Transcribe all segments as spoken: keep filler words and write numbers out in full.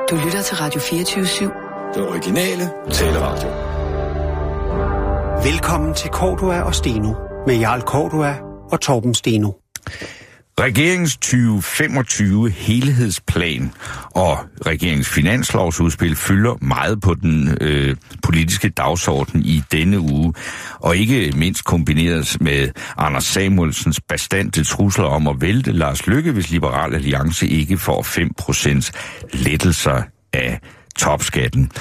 Du lytter til Radio fireogtyve syv. Den originale taleradio. Velkommen til Cordua og Steno med Jarl Cordua og Torben Steno. Regeringens tyve femogtyve helhedsplan og regeringens finanslovsudspil fylder meget på den øh, politiske dagsorden i denne uge, og ikke mindst kombineres med Anders Samuelsens bastante trusler om at vælte Lars Løkke, hvis Liberal Alliance ikke får fem procent lettelser af topskatten.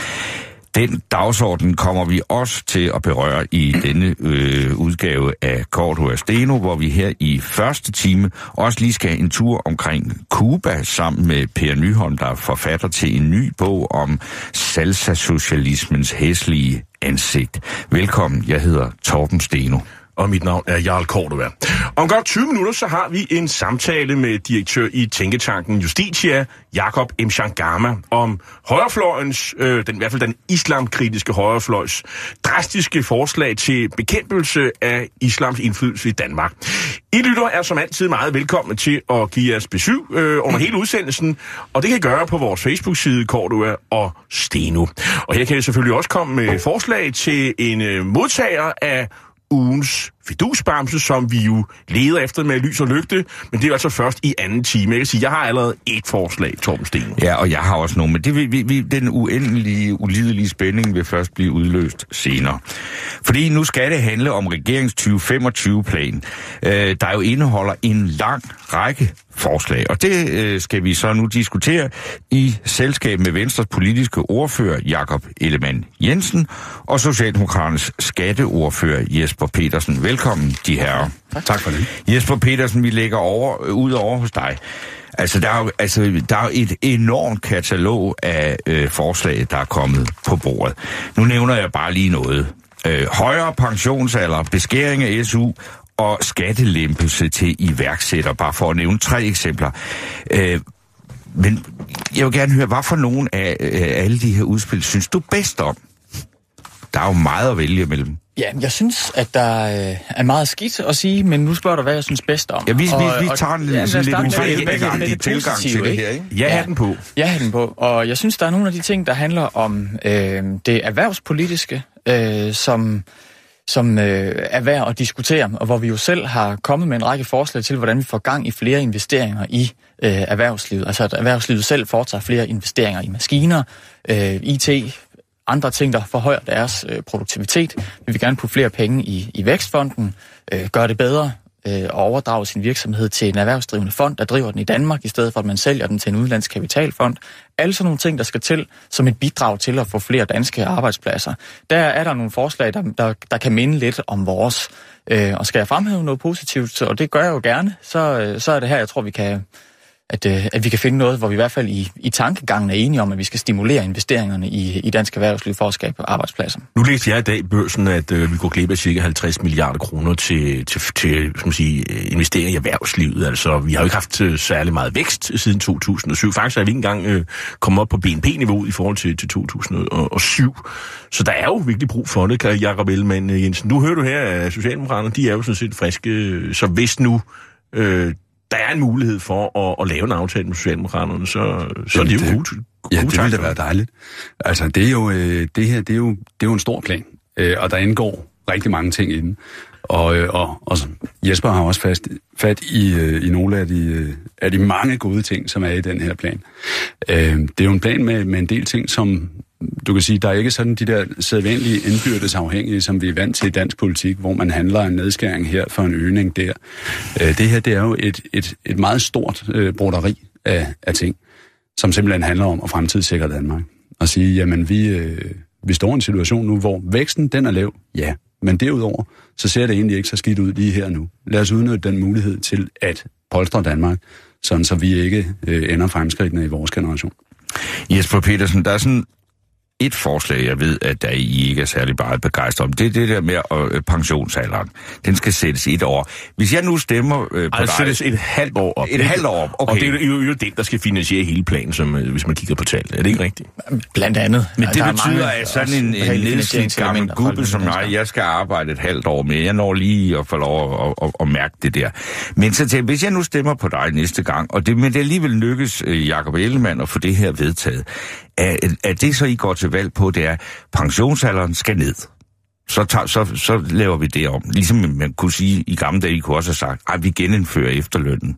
Den dagsorden kommer vi også til at berøre i denne øh, udgave af Cordua og Steno, hvor vi her i første time også lige skal have en tur omkring Cuba sammen med Per Nyholm, der er forfatter til en ny bog om salsa-socialismens hæslige ansigt. Velkommen, jeg hedder Torben Steno. Og mit navn er Jarl Cordua. Om godt tyve minutter, så har vi en samtale med direktør i tænketanken Justitia, Jacob Mchangama, om højrefløjens, øh, den, i hvert fald den islamkritiske højrefløjs, drastiske forslag til bekæmpelse af islams indflydelse i Danmark. I lytter er som altid meget velkommen til at give jeres besøg øh, under hele udsendelsen, og det kan I gøre på vores Facebook-side Cordua og Steno. Og her kan I selvfølgelig også komme med forslag til en øh, modtager af ugens fidusbamse, som vi jo leder efter med lys og lygte, men det er altså først i anden time. Jeg kan sige, jeg har allerede et forslag, Torben Steno. Ja, og jeg har også nogle, men det vil, vi, vi, den uendelige, ulidelige spænding vil først blive udløst senere. Fordi nu skal det handle om regeringens tyve femogtyve-plan, øh, der jo indeholder en lang række forslag, og det øh, skal vi så nu diskutere i selskab med Venstres politiske ordfører Jakob Ellemann-Jensen og Socialdemokraternes skatteordfører Jesper Petersen. Velkommen, de herrer. Tak. Tak for det. Jesper Petersen, vi lægger over, ud over hos dig. Altså, der er jo, altså, der er jo et enormt katalog af øh, forslag, der er kommet på bordet. Nu nævner jeg bare lige noget. Øh, højere pensionsalder, beskæring af S U og skattelempelse til iværksætter, bare for at nævne tre eksempler. Øh, men jeg vil gerne høre, hvad for nogle af øh, alle de her udspil synes du bedst om? Der er jo meget at vælge mellem. Ja, jeg synes, at der øh, er meget skidt at sige, men nu spørger du, hvad jeg synes bedst om. Ja, vi, og, vi, vi tager en ja, lidt uforhældig tilgang til det her, ikke? Jeg har den på. Jeg har den på, og jeg synes, der er nogle af de ting, der handler om øh, det erhvervspolitiske, øh, som, som øh, er værd at diskutere, og hvor vi jo selv har kommet med en række forslag til, hvordan vi får gang i flere investeringer i øh, erhvervslivet. Altså at erhvervslivet selv foretager flere investeringer i maskiner, øh, I T, andre ting, der forhøjer deres øh, produktivitet. Vi vil gerne putte flere penge i, i Vækstfonden, øh, gøre det bedre øh, og overdrage sin virksomhed til en erhvervsdrivende fond, der driver den i Danmark, i stedet for at man sælger den til en udenlandsk kapitalfond. Alle sådan nogle ting, der skal til som et bidrag til at få flere danske arbejdspladser. Der er der nogle forslag, der, der, der kan minde lidt om vores. Øh, og skal jeg fremhæve noget positivt, og det gør jeg jo gerne, så, så er det her, jeg tror, vi kan... At, øh, at vi kan finde noget, hvor vi i hvert fald i, i tankegangen er enige om, at vi skal stimulere investeringerne i, i dansk erhvervsliv for at skabe arbejdspladser. Nu læste jeg i dag i børsen, at øh, vi går glip af cirka halvtreds milliarder kroner til, til, til skal man sige, investeringer i erhvervslivet. Altså, vi har jo ikke haft øh, særlig meget vækst siden to tusind og syv. Faktisk er vi ikke engang øh, kommet op på B N P-niveauet i forhold til, til to tusind og syv. Så der er jo virkelig brug for det, kan Jacob Ellemann-Jensen. Nu hører du her, at Socialdemokraterne, de er jo sådan set friske. Så hvis nu... Øh, der er en mulighed for at, at lave en aftale med Socialdemokraterne, så, så Jamen, er det jo det, godt. Ja, det ville da være dejligt. Altså, det er jo, øh, det her, det er jo, det er jo en stor plan, øh, og der indgår rigtig mange ting i den. Og, øh, og, og Jesper har også fast, fat i, øh, i nogle af de, øh, af de mange gode ting, som er i den her plan. Øh, det er jo en plan med, med en del ting, som du kan sige, der er ikke sådan de der sædvanlige indbyrdes afhængige, som vi er vant til i dansk politik, hvor man handler en nedskæring her for en øgning der. Øh, det her, det er jo et, et, et meget stort øh, broderi af, af ting, som simpelthen handler om at fremtidssikre Danmark. Og sige, jamen vi, øh, vi står i en situation nu, hvor væksten, den er lav, ja. Men derudover, så ser det egentlig ikke så skidt ud lige her nu. Lad os udnytte den mulighed til at polstre Danmark, sådan så vi ikke øh, ender fremskridtene i vores generation. Jesper Petersen, der er sådan et forslag, jeg ved, at der I ikke er særlig meget begejstret om. Det er det der med øh, pensionsalderen. Den skal sættes et år. Hvis jeg nu stemmer øh, på altså, dig... sættes et halvt år op. Et halvt år op, okay. Og det er jo, jo det, der skal finansiere hele planen, som, øh, hvis man kigger på tallet. Er det ikke rigtigt? Blandt andet. Men det betyder, at sådan en, en nedslidt gammel gubbe som mig, jeg skal arbejde et halvt år mere. Jeg når lige at få lov at, at, at mærke det der. Men så til, hvis jeg nu stemmer på dig næste gang, og det, men det alligevel lykkes øh, Jakob Ellemann at få det her vedtaget, er, er det så, I går til valg på, det er, pensionsalderen skal ned. Så, tager, så, så laver vi det om. Ligesom man kunne sige, i gamle dage, I kunne også have sagt, at vi genindfører efterlønnen.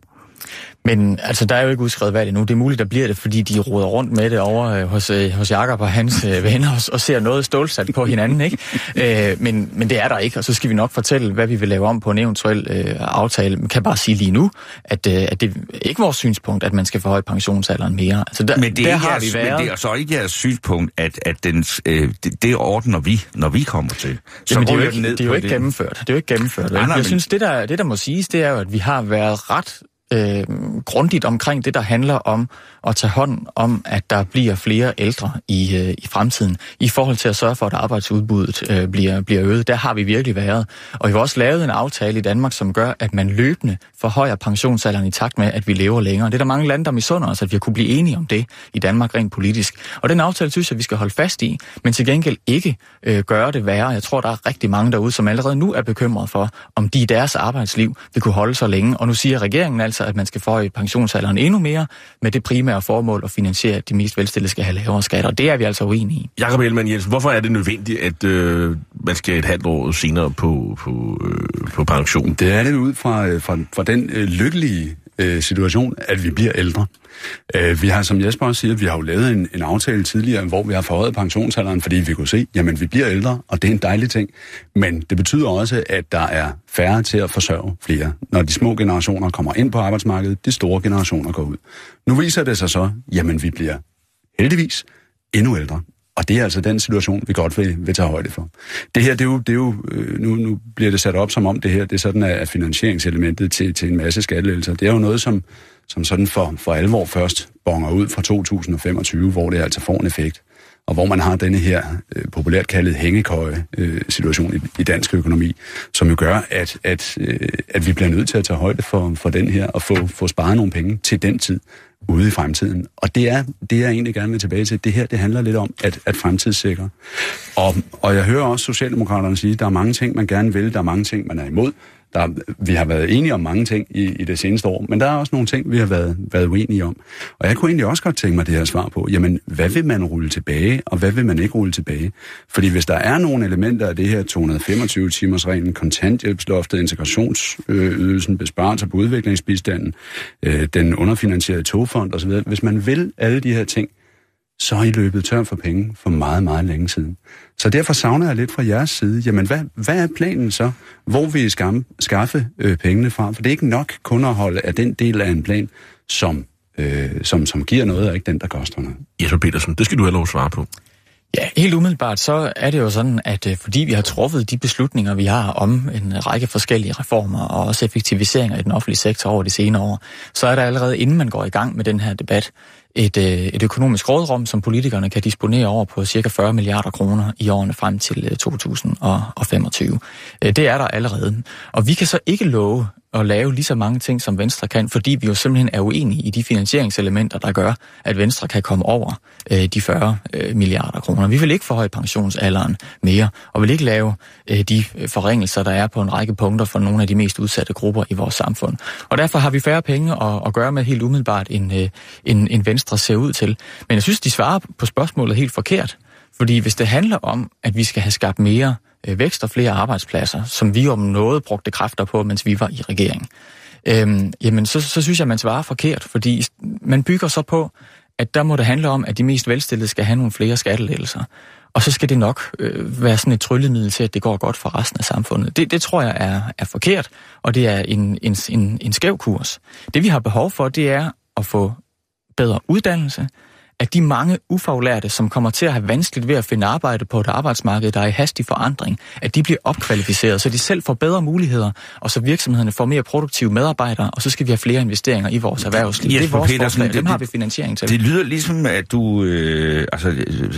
Men altså, der er jo ikke udskrevet valg endnu. Det er muligt, der bliver det, fordi de roder rundt med det over øh, hos, øh, hos Jakob og hans øh, venner og, og ser noget stålsat på hinanden, ikke? Øh, men, men det er der ikke, og så skal vi nok fortælle, hvad vi vil lave om på en eventuel øh, aftale. Man kan bare sige lige nu, at, øh, at det er ikke vores synspunkt, at man skal forhøje pensionsalderen mere. Altså, der, men, det der er har jeres, vi været... men det er så ikke jeres synspunkt, at, at den, øh, det, det ordner vi, når vi kommer til. Så Jamen, det er jo ikke, ikke, det er jo ikke gennemført. Det er jo ikke gennemført. Nej, nej, jeg men... synes, det der, det der må siges, det er jo, at vi har været ret... Øh, grundigt omkring det, der handler om at tage hånd om, at der bliver flere ældre i, øh, i fremtiden, i forhold til at sørge for, at arbejdsudbuddet øh, bliver, bliver øget. Der har vi virkelig været. Og vi har også lavet en aftale i Danmark, som gør, at man løbende forhøjer pensionsalderen i takt med, at vi lever længere. Det er der mange lande, der misunder os, at vi har kunne blive enige om det i Danmark rent politisk. Og den aftale synes jeg, vi skal holde fast i, men til gengæld ikke øh, gøre det værre. Jeg tror, der er rigtig mange derude, som allerede nu er bekymret for, om de i deres arbejdsliv vil kunne holde så længe. Og nu siger regeringen altså, at man skal forhøje pensionsalderen endnu mere med det primære formål at finansiere, at de mest velstillede skal have lavere skatter. Og det er vi altså uenige i. Jakob Ellemann Jensen, hvorfor er det nødvendigt, at øh, man skal et halvt år senere på, på, øh, på pension? Det er det ud fra, fra, fra den øh, lykkelige øh, situation, at vi bliver ældre. Øh, vi har, som Jesper også siger, vi har jo lavet en, en aftale tidligere, hvor vi har forhøjet pensionsalderen, fordi vi kunne se, jamen vi bliver ældre, og det er en dejlig ting. Men det betyder også, at der er færre til at forsørge flere, når de små generationer kommer ind på arbejdsmarkedet, de store generationer går ud. Nu viser det sig så, jamen vi bliver heldigvis endnu ældre. Og det er altså den situation, vi godt vil, vil tage højde for. Det her, det er jo, det er jo nu, nu bliver det sat op som om det her, det er sådan af finansieringselementet til, til en masse skattelettelser. Det er jo noget, som, som sådan for, for alvor først bonger ud fra to tusind og femogtyve, hvor det altså får en effekt. Og hvor man har denne her øh, populært kaldet hængekøje-situation øh, i, i dansk økonomi, som jo gør, at, at, øh, at vi bliver nødt til at tage højde for, for den her, og få, få sparet nogle penge til den tid ude i fremtiden. Og det er det, jeg egentlig gerne vil tilbage til. Det her, det handler lidt om at, at fremtidssikre. Og, og jeg hører også Socialdemokraterne sige, at der er mange ting, man gerne vil, der er mange ting, man er imod. Der, vi har været enige om mange ting i, i det seneste år, men der er også nogle ting, vi har været, været uenige om. Og jeg kunne egentlig også godt tænke mig det her svar på, jamen, hvad vil man rulle tilbage, og hvad vil man ikke rulle tilbage? Fordi hvis der er nogle elementer af det her to hundrede og femogtyve timers-reglen, kontanthjælpsloftet, integrationsydelsen, besparelser på udviklingsbistanden, øh, den underfinansierede togfond osv., hvis man vil alle de her ting, så er I løbet tør for penge for meget, meget længe siden. Så derfor savner jeg lidt fra jeres side, jamen hvad, hvad er planen så? Hvor vil I skam, skaffe øh, pengene fra? For det er ikke nok kun at holde af den del af en plan, som, øh, som, som giver noget, og ikke den, der koster noget. Jesper Petersen, det skal du have lov at svare på. Ja, helt umiddelbart, så er det jo sådan, at øh, fordi vi har truffet de beslutninger, vi har om en række forskellige reformer og også effektiviseringer i den offentlige sektor over de senere år, så er der allerede, inden man går i gang med den her debat, et, øh, et økonomisk rådrum, som politikerne kan disponere over på cirka fyrre milliarder kroner i årene frem til øh, to tusind og femogtyve. Øh, det er der allerede. Og vi kan så ikke love at lave lige så mange ting, som Venstre kan, fordi vi jo simpelthen er uenige i de finansieringselementer, der gør, at Venstre kan komme over øh, de fyrre øh, milliarder kroner. Vi vil ikke forhøje pensionsalderen mere, og vil ikke lave øh, de forringelser, der er på en række punkter for nogle af de mest udsatte grupper i vores samfund. Og derfor har vi færre penge at, at gøre med helt umiddelbart, end, øh, end, end Venstre ser ud til. Men jeg synes, de svarer på spørgsmålet helt forkert, fordi hvis det handler om, at vi skal have skabt mere vækst og flere arbejdspladser, som vi om noget brugte kræfter på, mens vi var i regering, øhm, jamen så, så synes jeg, man svarer forkert, fordi man bygger så på, at der må det handle om, at de mest velstillede skal have nogle flere skattelettelser. Og så skal det nok øh, være sådan et tryllemiddel til, at det går godt for resten af samfundet. Det, det tror jeg er, er forkert, og det er en, en, en, en skæv kurs. Det vi har behov for, det er at få bedre uddannelse, at de mange ufaglærte, som kommer til at have vanskeligt ved at finde arbejde på et arbejdsmarked, der er i hastig forandring, at de bliver opkvalificeret, så de selv får bedre muligheder, og så virksomhederne får mere produktive medarbejdere, og så skal vi have flere investeringer i vores erhvervsliv. Jesper det er vores Petersen, forslag, det, dem har det, vi finansiering til. Det lyder ligesom, at du øh, altså,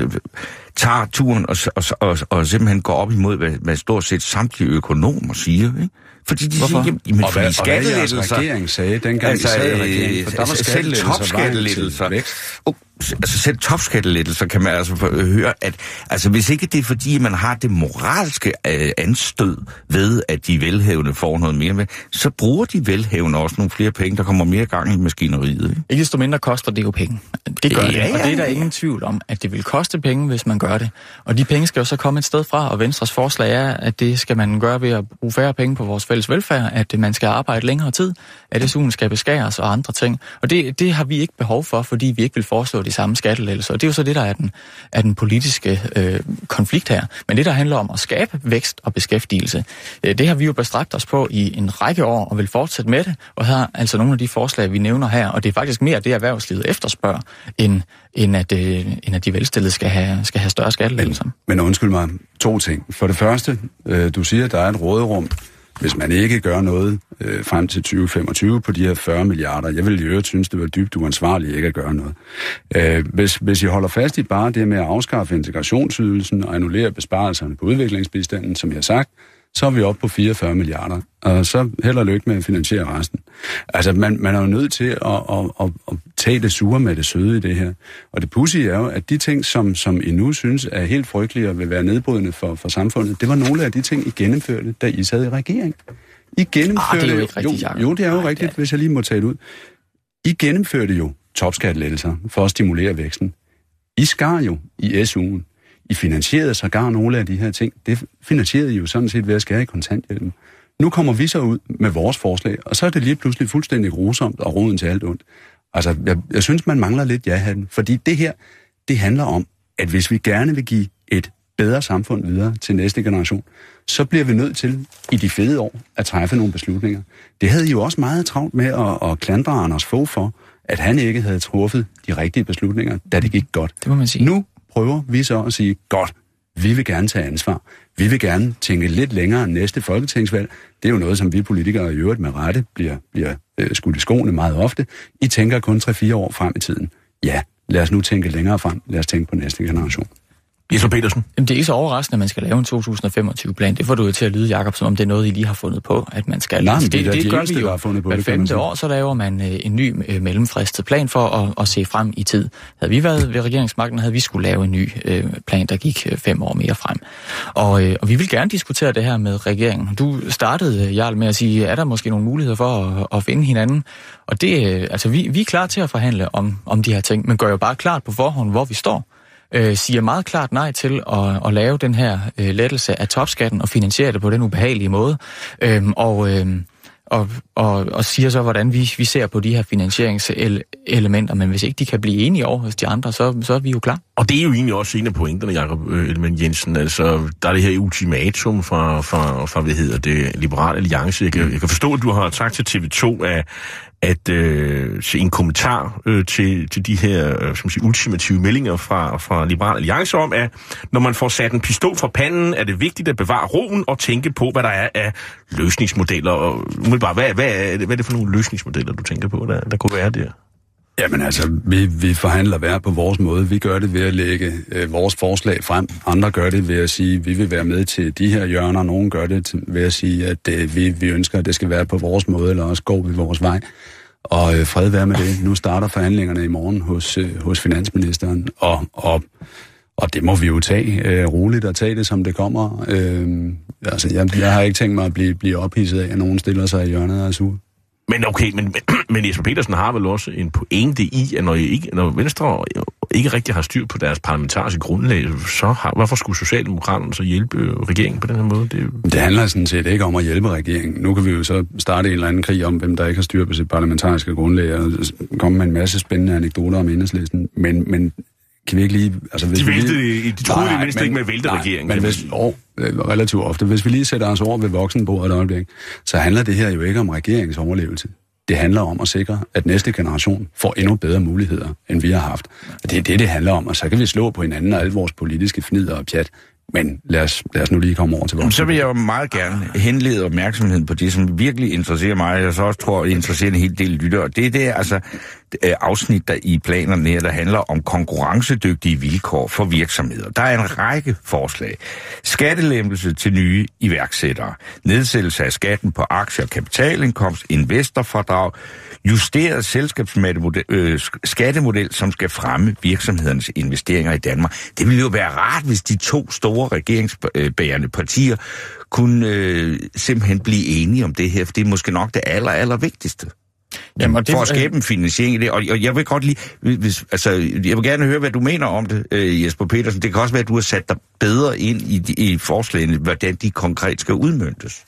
tager turen og, og, og, og simpelthen går op imod, hvad, hvad stort set samtlige økonomer siger, ikke? Fordi de Hvorfor? siger, jamen, og hvad, fordi skattelettelser... og hvad regeringen sagde, dengang altså, I sad i regeringen, for der var selv topskattelettelser. Oh, altså selv topskattelettelser kan man altså høre, at altså, hvis ikke det er fordi, man har det moralske øh, anstød ved, at de velhavende får noget mere med, så bruger de velhavende også nogle flere penge, der kommer mere gang i maskineriet. Ikke, ikke desto mindre koster det jo penge. Det gør ja, det, ja, og det er der ja. ingen tvivl om, at det vil koste penge, hvis man gør det. Og de penge skal jo så komme et sted fra, og Venstres forslag er, at det skal man gøre ved at bruge færre penge på vores fælles velfærd, at man skal arbejde længere tid, at S U'en skal beskæres og andre ting. Og det, det har vi ikke behov for, fordi vi ikke vil foreslå de samme skattelettelser. Og det er jo så det, der er den, er den politiske øh, konflikt her. Men det, der handler om at skabe vækst og beskæftigelse, øh, det har vi jo bestræbt os på i en række år og vil fortsætte med det. Og her er altså nogle af de forslag, vi nævner her, og det er faktisk mere det, erhvervslivet efterspørger, end, end, at, øh, end at de velstillede skal have, skal have større skattelettelser. Men, men undskyld mig, to ting. For det første, øh, du siger, at der er et råderum, hvis man ikke gør noget øh, frem til tyve femogtyve på de her fyrre milliarder. Jeg ville i øvrigt synes, det var dybt uansvarligt ikke at gøre noget. Øh, hvis, hvis I holder fast i bare det med at afskaffe integrationsydelsen og annullere besparelserne på udviklingsbistanden, som jeg har sagt, så er vi oppe på fireogfyrre milliarder, og så held og lykke med at finansiere resten. Altså, man, man er jo nødt til at, at, at, at tage det sure med det søde i det her. Og det pudsige er jo, at de ting, som, som I nu synes er helt frygtelige og vil være nedbrydende for, for samfundet, det var nogle af de ting, I gennemførte, da I sad i regering. I gennemførte... Ah, det er jo ikke rigtigt, jo, jo, det er jo Nej, rigtigt, det... hvis jeg lige må tage det ud. I gennemførte jo topskattelettelser for at stimulere væksten. I skar jo i S U'en. I finansierede sågar nogle af de her ting. Det finansierede I jo sådan set ved at skære i kontanthjælpen. Nu kommer vi så ud med vores forslag, og så er det lige pludselig fuldstændig grusomt og roden til alt ondt. Altså, jeg, jeg synes, man mangler lidt ja-hatten, fordi det her, det handler om, at hvis vi gerne vil give et bedre samfund videre til næste generation, så bliver vi nødt til i de fede år at træffe nogle beslutninger. Det havde I jo også meget travlt med at, at klandre Anders Fogh for, at han ikke havde truffet de rigtige beslutninger, da det gik godt. Det må man sige. Nu prøver vi så at sige, godt, vi vil gerne tage ansvar. Vi vil gerne tænke lidt længere end næste folketingsvalg. Det er jo noget, som vi politikere i øvrigt med rette bliver, bliver øh, skudt i skoene meget ofte. I tænker kun tre fire år frem i tiden. Ja, lad os nu tænke længere frem. Lad os tænke på næste generation. Jesper Petersen. Jamen, det er ikke så overraskende, at man skal lave en to tusind femogtyve-plan. Det får du jo til at lyde, Jacob, som om det er noget, I lige har fundet på, at man skal. Nej, det, det, det, det, det gør eneste, vi jo. har fundet på Hvert det, femte år, så laver man øh, en ny øh, mellemfristet plan for at, at se frem i tid. Havde vi været ved regeringsmagten, havde vi skulle lave en ny øh, plan, der gik øh, fem år mere frem. Og, øh, og vi vil gerne diskutere det her med regeringen. Du startede, Jarl, med at sige, er der måske nogle muligheder for at, at finde hinanden? Og det, øh, altså, vi, vi er klar til at forhandle om, om de her ting, men gør jo bare klart på forhånd, hvor vi står. Øh, siger meget klart nej til at, at lave den her øh, lettelse af topskatten og finansiere det på den ubehagelige måde. Øhm, og, øh, og, og, og siger så, hvordan vi, vi ser på de her finansieringselementer. Men hvis ikke de kan blive enige over hos de andre, så, så er vi jo klar. Og det er jo egentlig også en af pointerne, Jacob Ellemann Jensen. Altså, der er det her ultimatum fra, fra, fra hvad hedder det, Liberal Alliance. Jeg kan, jeg kan forstå, at du har sagt til T V to, at at øh, se en kommentar øh, til, til de her øh, skal man sige, ultimative meldinger fra, fra Liberal Alliance om, at når man får sat en pistol fra panden, er det vigtigt at bevare roen og tænke på, hvad der er af løsningsmodeller. Og umiddelbart, hvad, hvad, er det, hvad er det for nogle løsningsmodeller, du tænker på, der, der kunne være der? Jamen altså, vi, vi forhandler hver på vores måde. Vi gør det ved at lægge øh, vores forslag frem. Andre gør det ved at sige, at vi vil være med til de her hjørner. Nogle gør det til, ved at sige, at øh, vi, vi ønsker, at det skal være på vores måde, eller også går vi vores vej. Og øh, fred være med det. Nu starter forhandlingerne i morgen hos, øh, hos finansministeren, og, og, og det må vi jo tage øh, roligt og tage det, som det kommer. Øh, altså, jeg, jeg har ikke tænkt mig at blive, blive ophidset af, at nogen stiller sig i hjørnet og er sur. Men okay, men, men, men Jesper Petersen har vel også en pointe i, at når, ikke, når Venstre ikke rigtig har styr på deres parlamentariske grundlag, så har, hvorfor skulle Socialdemokraterne så hjælpe regeringen på den her måde? Det, det handler sådan set ikke om at hjælpe regeringen. Nu kan vi jo så starte en eller anden krig om, hvem der ikke har styr på sit parlamentariske grundlag, og komme med en masse spændende anekdoter om Enhedslisten. Men, men kan vi ikke lige... Altså, hvis de væltede, lige, de troede nej, mindst ikke med at vælte regeringen. Men hvis, oh, relativt ofte. Hvis vi lige sætter os over ved voksenbordet et øjeblik, så handler det her jo ikke om regeringens overlevelse. Det handler om at sikre, at næste generation får endnu bedre muligheder, end vi har haft. Og det er det, det handler om, og så kan vi slå på hinanden og alle vores politiske fnider og pjat. Men lad os, lad os nu lige komme over til vores... Så vil jeg jo meget gerne henlede opmærksomheden på det, som virkelig interesserer mig, og så også tror, jeg interesserer en hel del lyttere. Det er det, altså afsnit der i planerne her, der handler om konkurrencedygtige vilkår for virksomheder. Der er en række forslag. Skattelempelse til nye iværksættere. Nedsættelse af skatten på aktier og kapitalindkomst, investorfradrag, justeret selskabsmodel, øh, skattemodel, som skal fremme virksomhedernes investeringer i Danmark. Det ville jo være rart, hvis de to store regeringsbærende partier kunne øh, simpelthen blive enige om det her, for det er måske nok det aller, aller vigtigste. Jamen, det, for at skabe en finansiering i det. Og, og jeg vil godt lige, hvis, altså, jeg vil gerne høre, hvad du mener om det, øh, Jesper Petersen. Det kan også være, at du har sat dig bedre ind i, i forslagene, hvordan de konkret skal udmøntes.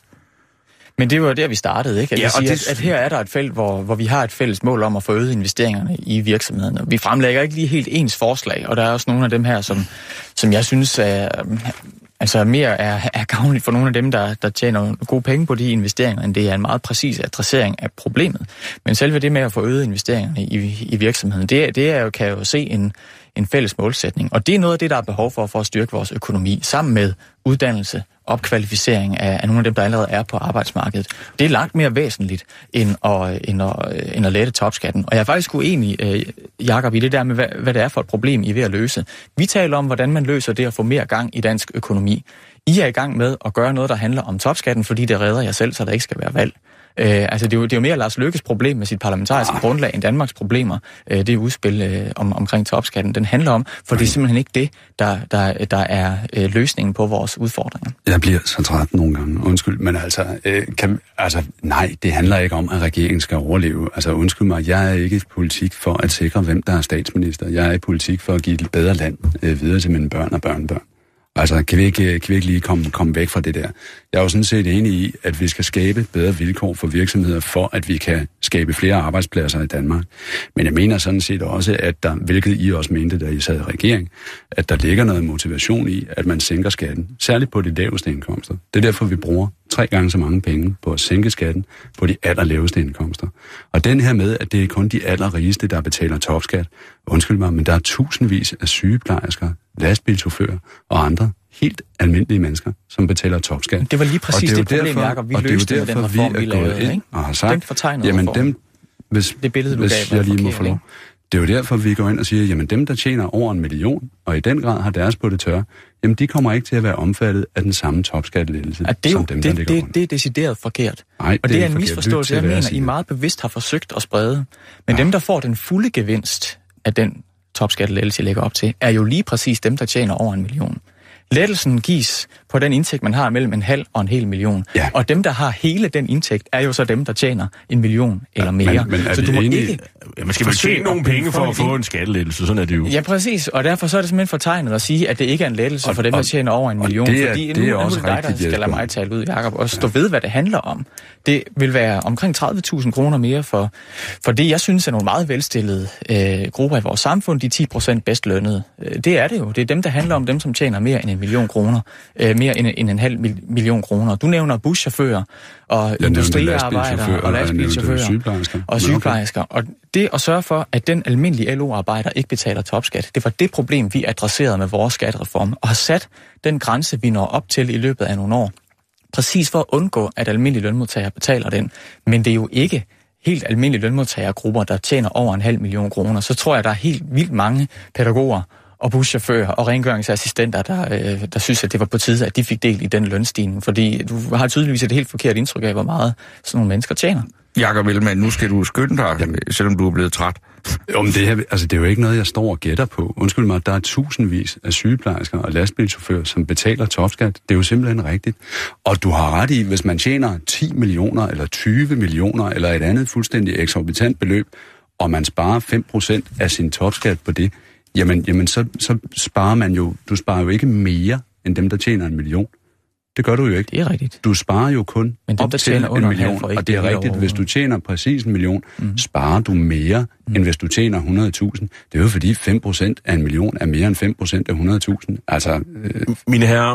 Men det var der, vi startede, ikke? At, ja, siger, det... at, at her er der et felt, hvor, hvor vi har et fælles mål om at få øget investeringerne i virksomhederne. Vi fremlægger ikke lige helt ens forslag, og der er også nogle af dem her, som, som jeg synes er, altså mere er, er gavnligt for nogle af dem, der, der tjener gode penge på de investeringer, end det er en meget præcis adressering af problemet. Men selve det med at få øget investeringerne i, i virksomheden, det, det er jo, kan jeg jo se en, en fælles målsætning. Og det er noget af det, der er behov for, for at styrke vores økonomi, sammen med uddannelse, opkvalificering af, af nogle af dem, der allerede er på arbejdsmarkedet. Det er langt mere væsentligt, end at, end at, end at lette topskatten. Og jeg er faktisk uenig, øh, Jakob, i det der med, hvad, hvad det er for et problem, I er ved at løse. Vi taler om, hvordan man løser det at få mere gang i dansk økonomi. I er i gang med at gøre noget, der handler om topskatten, fordi det redder jer selv, så der ikke skal være valg. Øh, altså det er, jo, det er jo mere Lars Løkkes problem med sit parlamentariske ah. grundlag end Danmarks problemer. Øh, det udspil øh, om, omkring topskatten, den handler om, for det er simpelthen ikke det, der, der, der er øh, løsningen på vores udfordringer. Jeg bliver så træt nogle gange, undskyld, men altså, øh, kan, altså nej, det handler ikke om, at regeringen skal overleve. Altså undskyld mig, jeg er ikke i politik for at sikre, hvem der er statsminister. Jeg er i politik for at give et bedre land øh, videre til mine børn og børnebørn. Altså, kan vi ikke, kan vi ikke lige komme, komme væk fra det der? Jeg er jo sådan set enig i, at vi skal skabe bedre vilkår for virksomheder, for at vi kan skabe flere arbejdspladser i Danmark. Men jeg mener sådan set også, at der, hvilket I også mente, da I sad i regering, at der ligger noget motivation i, at man sænker skatten, særligt på de laveste indkomster. Det er derfor, vi bruger tre gange så mange penge på at sænke skatten på de allerlaveste indkomster. Og den her med, at det er kun de allerrigeste, der betaler topskat. Undskyld mig, men der er tusindvis af sygeplejersker, lastbilchauffører og andre helt almindelige mennesker, som betaler topskat. Det var lige præcis det, det problem, Jacob, vi løste med den reform, vi, vi lavede, ikke? Og har sagt, den fortegnede jamen dem, hvis, det billede, du hvis gav, jeg lige må få lov. Det er jo derfor, vi går ind og siger, jamen dem, der tjener over en million, og i den grad har deres på det tørre, jamen de kommer ikke til at være omfattet af den samme topskattelettelse, som dem, det, der ligger det, rundt. Det er decideret forkert. Ej, og det, det er en misforståelse, jeg mener, I meget bevidst har forsøgt at sprede. Men ja. dem, der får den fulde gevinst af den topskattelettelse, jeg lægger op til, er jo lige præcis dem, der tjener over en million. Lettelsen gives på den indtægt, man har mellem en halv og en hel million. Ja. Og dem, der har hele den indtægt, er jo så dem, der tjener en million eller mere. Ja, men, men så du må egentlig... ikke... Ja, man skal vel tjene nogle penge for at få en skattelettelse, sådan er det jo. Ja, præcis. Og derfor så er det simpelthen fortegnet at sige, at det ikke er en lettelse og, for dem, der tjener over en million. Det er, fordi det nu, er nu også er det dig, der skal lade mig tale ud, Jacob, og stå ved, hvad det handler om. Det vil være omkring tredive tusind kroner mere for, for det, jeg synes er nogle meget velstillede øh, grupper i vores samfund, de ti procent bedst lønnede. Det er det jo. Det er dem, der handler om dem, som tjener mere end en million kroner. Øh, mere end, end en halv million kroner. Du nævner buschauffører og jeg industriarbejdere og lastbilchauffører og sygeplejersker. Og det at sørge for, at den almindelige L O-arbejder ikke betaler topskat, det var det problem, vi adresserede med vores skattereform, og har sat den grænse, vi når op til i løbet af nogle år. Præcis for at undgå, at almindelige lønmodtagere betaler den. Men det er jo ikke helt almindelige lønmodtagergrupper, der tjener over en halv million kroner. Så tror jeg, der er helt vildt mange pædagoger og buschauffører og rengøringsassistenter, der, øh, der synes, at det var på tide, at de fik del i den lønstigning. Fordi du har tydeligvis et helt forkert indtryk af, hvor meget sådan nogle mennesker tjener. Jakob Ellemann, nu skal du skynde dig, Jamen. selvom du er blevet træt. Om det, her, altså det er jo ikke noget, jeg står og gætter på. Undskyld mig, der er tusindvis af sygeplejersker og lastbilchauffører, som betaler topskat. Det er jo simpelthen rigtigt. Og du har ret i, hvis man tjener ti millioner eller tyve millioner eller et andet fuldstændig eksorbitant beløb, og man sparer fem procent af sin topskat på det, jamen, jamen så, så sparer man jo, du sparer jo ikke mere end dem, der tjener en million. Det gør du jo ikke. Det er rigtigt. Du sparer jo kun Men dem, op til en million, og det er rigtigt, over... hvis du tjener præcis en million, mm. sparer du mere, mm. end hvis du tjener hundrede tusind. Det er jo fordi fem procent af en million er mere end fem procent af hundrede tusind. Altså, øh... Mine herrer,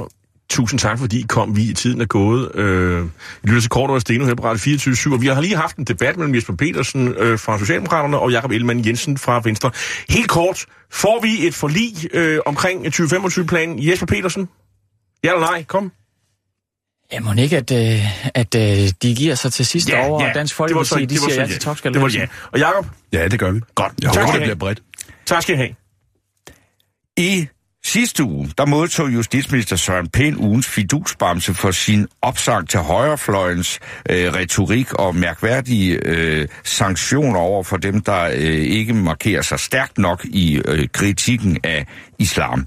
Tusind tak, fordi I kom. Vi i tiden er gået. Øh, I lytter til Korto og Steno her på Radio fireogtyve syv, og vi har lige haft en debat mellem Jesper Petersen øh, fra Socialdemokraterne og Jakob Ellemann-Jensen fra Venstre. Helt kort, får vi et forlig øh, omkring tyve femogtyve-planen? Jesper Petersen? Ja eller nej? Kom. Jeg må ikke, at, øh, at øh, de giver sig til sidste ja, år, ja. og Dansk Folkeparti, de siger ja til topskattelettelsen. Det var ja. Og Jakob? Ja, det gør vi. Godt. Jeg håber, det bliver bredt. Tak skal I have. I sidste uge, der modtog justitsminister Søren Pind ugens fidusbamse for sin opsang til højrefløjens øh, retorik og mærkværdige øh, sanktioner over for dem, der øh, ikke markerer sig stærkt nok i øh, kritikken af islam.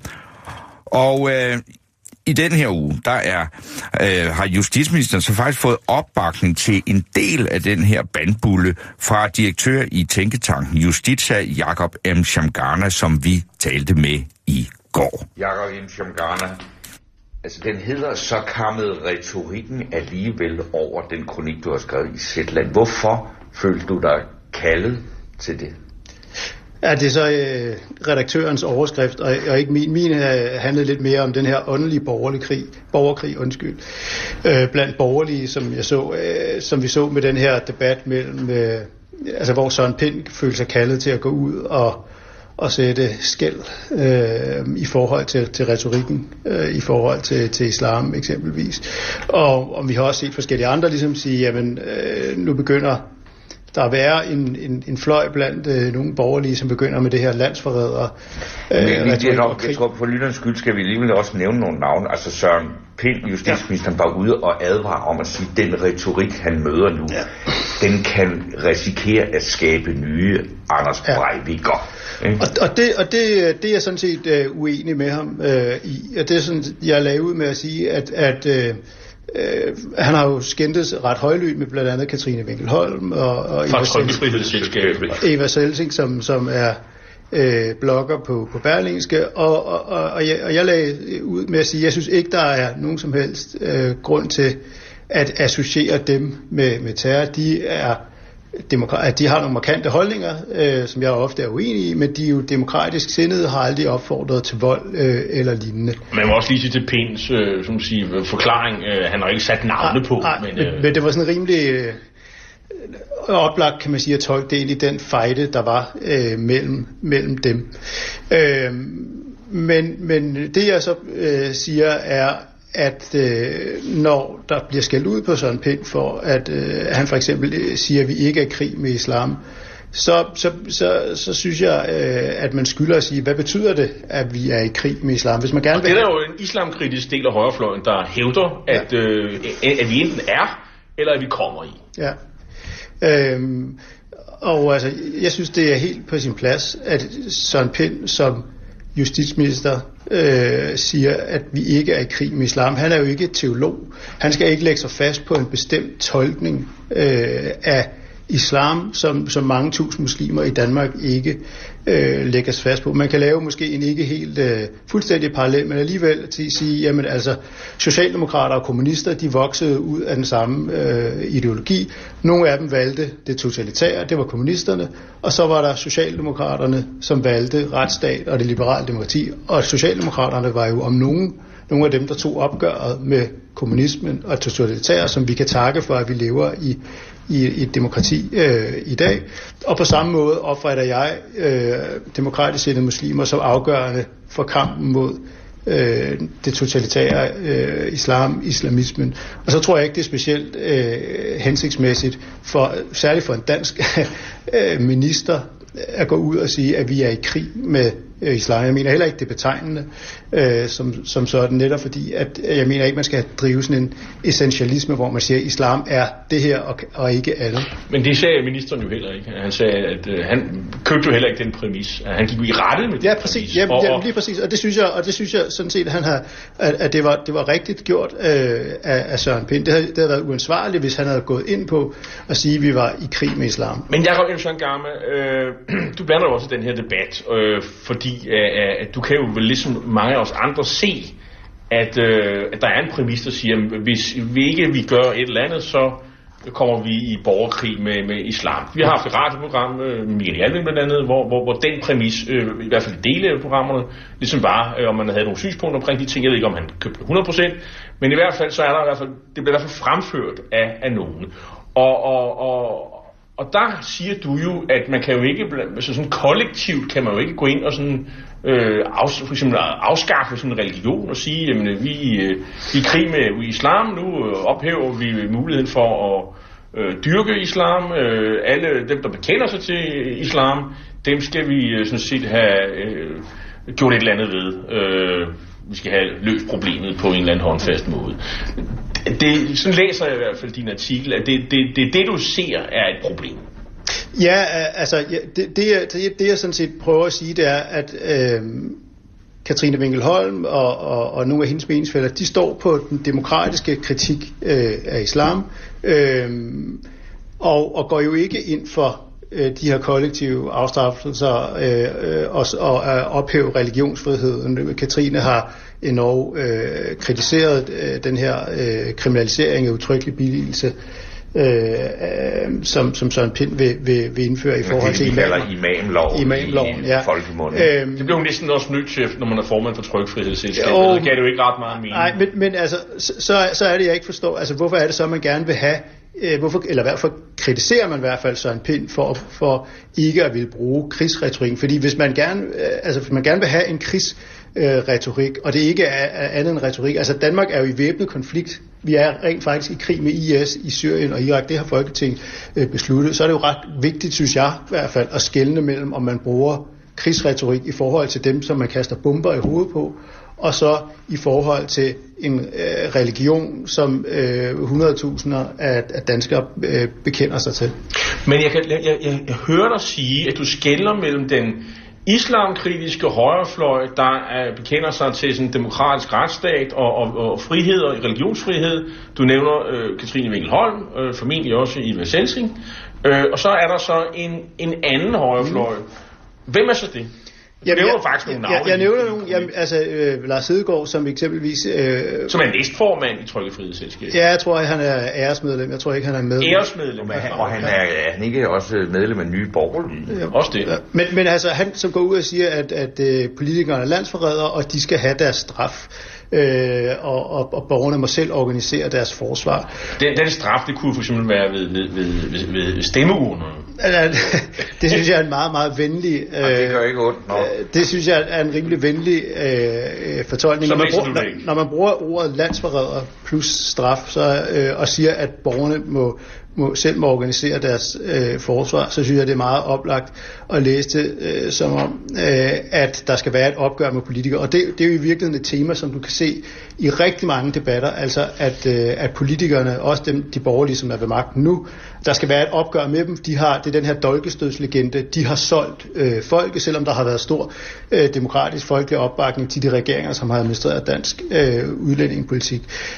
Og øh, i den her uge, der er, øh, har justitsministeren så faktisk fået opbakning til en del af den her bandbulle fra direktør i tænketanken Justitia, Jacob M. Shamgarna, som vi talte med i går. Jacob M. Shamgarna, altså den hedder så kammede retorikken alligevel over den kronik, du har skrevet i Zetland. Hvorfor følte du dig kaldet til det? Ja, det er så øh, redaktørens overskrift, og, og ikke min. Min øh, handlede lidt mere om den her åndelige borgerlige krig, borgerkrig, undskyld, øh, blandt borgerlige, som jeg så, øh, som vi så med den her debat mellem, øh, altså hvor Søren Pind følte sig kaldet til at gå ud og og sætte skel øh, i forhold til, til retorikken, øh, i forhold til, til islam eksempelvis. Og, og vi har også set forskellige andre ligesom sige, jamen øh, nu begynder der at være en, en, en fløj blandt øh, nogle borgerlige, som begynder med det her landsforrædere. Øh, Men det er nok, jeg tror, for lytterens skyld skal vi alligevel også nævne nogle navne. Altså Søren Pind, justitsministeren, var ude og advare om at sige, at den retorik, han møder nu, ja. den kan risikere at skabe nye Anders Breiviker. Ja. Og, og, det, og det, det er jeg sådan set uh, uenig med ham uh, i. Og det er sådan, jeg lagde ud med at sige, at, at uh, uh, han har jo skændtes ret højlydt med blandt andet Katrine Winkelholm og, og Eva, Selsing, Eva Selsing, som, som er uh, blogger på, på Berlingske. Og, og, og, og, jeg, og jeg lagde ud med at sige, at jeg synes ikke, der er nogen som helst uh, grund til at associere dem med, med terror. De er Demokrat, de har nogle markante holdninger, øh, som jeg ofte er uenig i, men de er jo demokratisk sindede, har aldrig opfordret til vold øh, eller lignende. Man må også lige sige til Pinds øh, som sige, forklaring, øh, han har ikke sat navne ah, på. Ah, men, øh... men det var sådan rimelig øh, oplagt, kan man sige, at tolke det ind i den fejde, der var øh, mellem, mellem dem. Øh, men, men det jeg så øh, siger er, at øh, når der bliver skældt ud på Søren Pind for, at øh, han for eksempel øh, siger, at vi ikke er i krig med islam, så, så, så, så synes jeg, øh, at man skylder at sige, hvad betyder det, at vi er i krig med islam? Hvis man gerne og det er der jo en islamkritisk del af højrefløjen, der hævder, at, ja. øh, at vi enten er, eller at vi kommer i. Ja. Øhm, og altså, jeg synes, det er helt på sin plads, at Søren Pind som justitsminister øh, siger, at vi ikke er i krig med islam. Han er jo ikke teolog. Han skal ikke lægge sig fast på en bestemt tolkning øh, af islam, som, som mange tusind muslimer i Danmark ikke øh, lægger sig fast på. Man kan lave måske en ikke helt øh, fuldstændig parallel, men alligevel til at sige, jamen altså, socialdemokrater og kommunister, de voksede ud af den samme øh, ideologi. Nogle af dem valgte det totalitære, det var kommunisterne, og så var der socialdemokraterne, som valgte retsstat og det liberale demokrati, og socialdemokraterne var jo om nogen nogle af dem, der tog opgøret med kommunismen og totalitære, som vi kan takke for, at vi lever i i, i et demokrati øh, i dag. Og på samme måde opfatter jeg øh, demokratisk sindede muslimer som afgørende for kampen mod øh, det totalitære øh, islam, islamismen. Og så tror jeg ikke, det er specielt øh, hensigtsmæssigt, for, særligt for en dansk øh, minister, at gå ud og sige, at vi er i krig med øh, islam. Jeg mener heller ikke, det er betegnende øh, som, som sådan, netop fordi, at jeg mener ikke, man skal drive sådan en essentialisme, hvor man siger, at islam er det her og, og ikke andet. Men det sagde ministeren jo heller ikke. Han sagde, at øh, han købte jo heller ikke den præmis. Han gik jo i rette med den ja, præcis. Ja, og, ja, lige præcis. Og det synes jeg, og det synes jeg sådan set, han har, at, at det, var, det var rigtigt gjort øh, af, af Søren Pind. Det havde, det havde været uansvarligt, hvis han havde gået ind på at sige, at vi var i krig med islam. Men Jacob M. Shamgarna, øh, du blander jo også i den her debat, øh, fordi øh, at du kan jo vel ligesom mange af os andre se, at, øh, at der er en præmis, der siger, at hvis vi ikke vi gør et eller andet, så kommer vi i borgerkrig med, med islam. Vi har haft et radioprogram med Michael Jalving blandt andet, hvor, hvor, hvor den præmis, øh, i hvert fald dele af programmerne, ligesom var, øh, om man havde nogle synspunkter omkring de ting. Jeg ved ikke, om han købte hundrede procent, men i hvert fald, så er der i hvert fald, det bliver i hvert fald fremført af, af nogen. Og, og, og, og der siger du jo, at man kan jo ikke, altså sådan kollektivt kan man jo ikke gå ind og sådan, øh, af, for eksempel afskaffe sådan en religion og sige, jamen vi, øh, vi er i krig med islam, nu øh, ophæver vi muligheden for at øh, dyrke islam. Øh, alle dem, der bekender sig til islam, dem skal vi øh, sådan set have øh, gjort et eller andet ved. Øh, vi skal have løst problemet på en eller anden håndfast måde. Det, sådan læser jeg i hvert fald din artikel, at det, det, det, det du ser er et problem. Ja, altså ja, det, det, det, det jeg sådan set prøver at sige, det er, at øh, Katrine Winkel-Holm og, og, og nogle af hendes meningsfæller, de står på den demokratiske kritik øh, af islam, øh, og, og går jo ikke ind for øh, de her kollektive afstraffelser øh, og, og at ophæve religionsfriheden. Katrine har endnu øh, kritiseret øh, den her øh, kriminalisering af udtrykkelig billigelse, Øh, øh, som, som Søren Pind vil, vil, vil indføre i forhold til imamloven, imamloven i ja. folkemunden. Øhm, det bliver jo næsten også nødt til, når man er formand for Trygfrihedsselskabet. Det kan det jo ikke ret meget mening. Nej, men, men altså, så, så er det, jeg ikke forstår. Altså, hvorfor er det så, man gerne vil have, øh, hvorfor, eller i hvert fald kritiserer man i hvert fald Søren Pind for, for ikke at ville bruge krigsretorik. Fordi hvis man gerne, øh, altså, hvis man gerne vil have en krigs Øh, retorik, og det ikke er, er andet end retorik. Altså Danmark er jo i væbnet konflikt. Vi er rent faktisk i krig med I S i Syrien og Irak. Det har Folketinget øh, besluttet. Så er det jo ret vigtigt, synes jeg i hvert fald, at skelne mellem, om man bruger krigsretorik i forhold til dem, som man kaster bomber i hovedet på, og så i forhold til en øh, religion, som øh, hundredtusinder af, af danskere øh, bekender sig til. Men jeg, kan, jeg, jeg, jeg hører dig sige, at du skelner mellem den islamkritiske højrefløj, der er, bekender sig til sådan en demokratisk retsstat og, og, og frihed og religionsfrihed. Du nævner øh, Katrine Winkel-Holm, øh, formentlig også Eva Selsing. Øh, og så er der så en, en anden højrefløj. Hvem er så det? Du Jamen, nævner jeg, faktisk nogle navne. Jeg, jeg nævner nogle, jamen, altså øh, Lars Hedegaard, som eksempelvis... Øh, som er næstformand i Trykkefrihedsselskabet. Ja, jeg tror, at han er æresmedlem. Jeg tror ikke, han er medlem. Æresmedlem. Og han, og han er, er han ikke også medlem af Nye Borgerlige? Ja, også det. Ja, men, men altså, han som går ud og siger, at, at øh, politikerne er landsforrædere, og de skal have deres straf. Øh, og, og, og borgerne må selv organisere deres forsvar. Den, den straf, det kunne for eksempel være ved, ved, ved, ved, ved stemmeurnerne. Det synes jeg er en meget, meget venlig... Øh, det gør ikke ondt nok. Det synes jeg er en rimelig venlig øh, fortolkning. Når man, bruger, når, når man bruger ordet landsforræder plus straf, så, øh, og siger, at borgerne må, må selv må organisere deres øh, forsvar, så synes jeg, det er meget oplagt at læse det øh, som om, øh, at der skal være et opgør med politikere. Og det, det er jo i virkeligheden et tema, som du kan se i rigtig mange debatter, altså at, øh, at politikerne, også dem, de borgerlige, som er ved magten nu, der skal være et opgør med dem. De har, det er den her dolkestødslegende, de har solgt øh, folket, selvom der har været stor øh, demokratisk folkelig opbakning til de regeringer, som har administreret dansk øh, udlændingepolitik.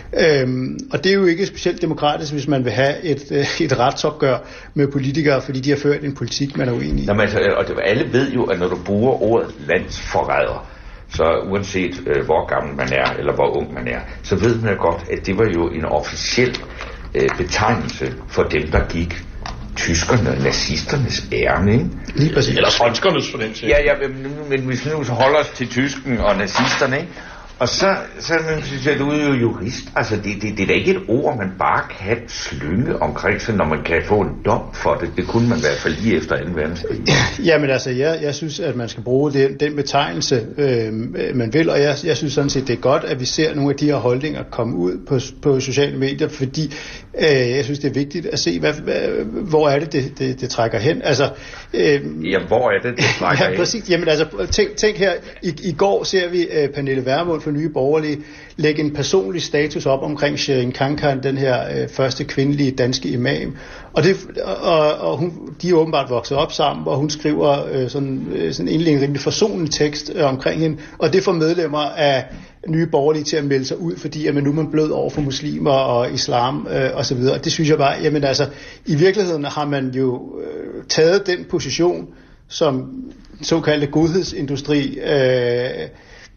Øhm, og det er jo ikke specielt demokratisk, hvis man vil have et, øh, et retsopgør med politikere, fordi de har ført en politik, man er uenig i. Nå, men altså, og det, alle ved jo, at når du bruger ordet landsforræder, så uanset øh, hvor gammel man er, eller hvor ung man er, så ved man jo godt, at det var jo en officiel øh, betegnelse for dem, der gik tyskerne og nazisternes ærne, ikke? Lige præcis. Eller franskernes for den tid. Ja, ja, men, men hvis vi nu holder os til tysken og nazisterne, ikke? Og så, så ser du jo jurist. Altså, det, det, det er da ikke et ord, man bare kan slynge omkring sig, når man kan få en dom for det. Det kunne man i hvert fald lige efter anden verdenskrig. Jamen altså, jeg, jeg synes, at man skal bruge den, den betegnelse, øh, man vil, og jeg, jeg synes sådan set, det er godt, at vi ser nogle af de her holdninger komme ud på, på sociale medier, fordi øh, jeg synes, det er vigtigt at se, hvad, hvad, hvor er det, det, det, det trækker hen. Altså, øh, ja, hvor er det, det trækker ja, hen? Præcis. Jamen altså, tænk, tænk her, i, i går ser vi uh, Pernille Vermund for Nye Borgerlige lægge en personlig status op omkring Sherin Khankan, den her øh, første kvindelige danske imam. Og, det, og, og hun, de er åbenbart vokset op sammen, og hun skriver øh, sådan, øh, sådan en rimelig forsonende tekst øh, omkring hende, og det får medlemmer af Nye Borgerlige til at melde sig ud, fordi jamen, nu er man blød over for muslimer og islam øh, og så videre. Det synes jeg bare, jamen altså, i virkeligheden har man jo øh, taget den position, som såkaldte godhedsindustri øh,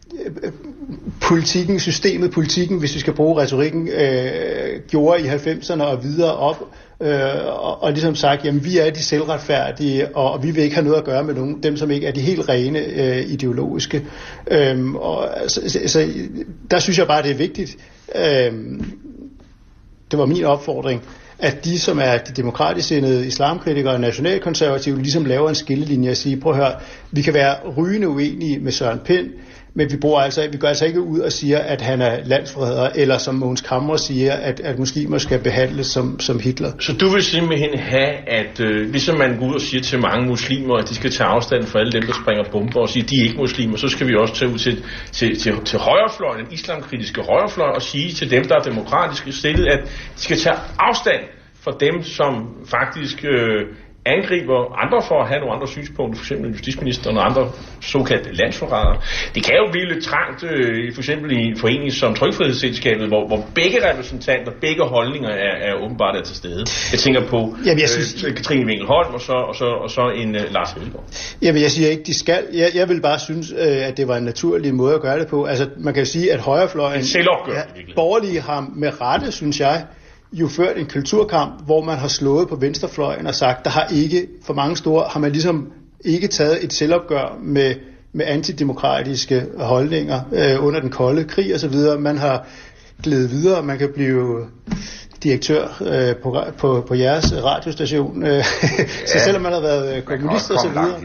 politikken, systemet, politikken, hvis vi skal bruge retorikken, øh, gjorde i halvfemserne og videre op, øh, og, og ligesom sagt, jamen vi er de selvretfærdige, og, og vi vil ikke have noget at gøre med nogen, dem som ikke er de helt rene øh, ideologiske. Øhm, og, så, så, der synes jeg bare, det er vigtigt. Øhm, det var min opfordring, at de, som er de demokratisk sindede islamkritikere og nationalkonservative, ligesom laver en skillelinje og siger, prøv at høre, vi kan være rygende uenige med Søren Pind, men vi, bruger altså, vi går altså ikke ud og siger, at han er landsforræder, eller som Mogens Camre siger, at, at muslimer skal behandles som, som Hitler. Så du vil simpelthen have, at øh, ligesom man går ud og siger til mange muslimer, at de skal tage afstand fra alle dem, der springer bomber og siger, at de er ikke muslimer, så skal vi også tage ud til, til, til, til højrefløjen, den islamkritiske højrefløj, og sige til dem, der er demokratisk stillet, at de skal tage afstand fra dem, som faktisk øh, angriber andre for at have nogle andre synspunkter, for eksempel justitsministeren og andre såkaldte landsforrædere. Det kan jo blive lidt trangt, øh, for eksempel i en forening som Trygfrihedsselskabet, hvor, hvor begge repræsentanter, begge holdninger er, er åbenbart er til stede. Jeg tænker på Jamen, jeg synes, øh, Katrine Winkel-Holm og så, og så, og så en øh, Lars Hedegaard. Jamen jeg siger ikke, de skal. Jeg, jeg vil bare synes, øh, at det var en naturlig måde at gøre det på. Altså man kan jo sige, at højrefløjen, ja, borgerlige har med rette, synes jeg, jo ført en kulturkamp, hvor man har slået på venstrefløjen og sagt, der har ikke, for mange store, har man ligesom ikke taget et selvopgør med, med antidemokratiske holdninger øh, under den kolde krig og så videre. Man har glædet videre, man kan blive direktør øh, på, på, på jeres radiostation, øh, ja, så selvom man har været kommunist og så videre.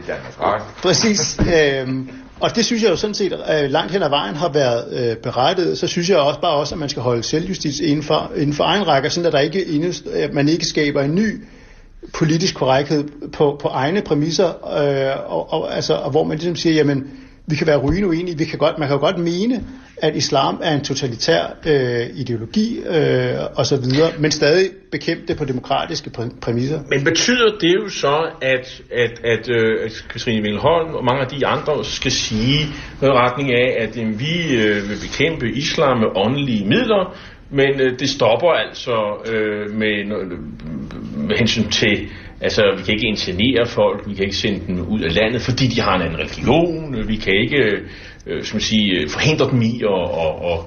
Præcis. Øh, Og det synes jeg jo sådan set øh, langt hen ad vejen har været øh, berettet. Så synes jeg også bare også, at man skal holde selvjustits inden for, inden for egen række, sådan at der ikke, at man ikke skaber en ny politisk korrekthed på, på egne præmisser, øh, og, og, altså, og hvor man ligesom siger, jamen vi kan være rygende uenige, vi kan godt, man kan jo godt mene, at islam er en totalitær øh, ideologi øh, og så videre, men stadig bekæmpe det på demokratiske præ- præmisser. Men betyder det jo så, at, at, at, øh, at Katrine Winkel-Holm og mange af de andre skal sige noget i retning af, at øh, vi øh, vil bekæmpe islam med åndelige midler, men øh, det stopper altså øh, med, med hensyn til, altså vi kan ikke internere folk, vi kan ikke sende dem ud af landet, fordi de har en anden religion, vi kan ikke øh, som sige, forhindre dem i at og, og,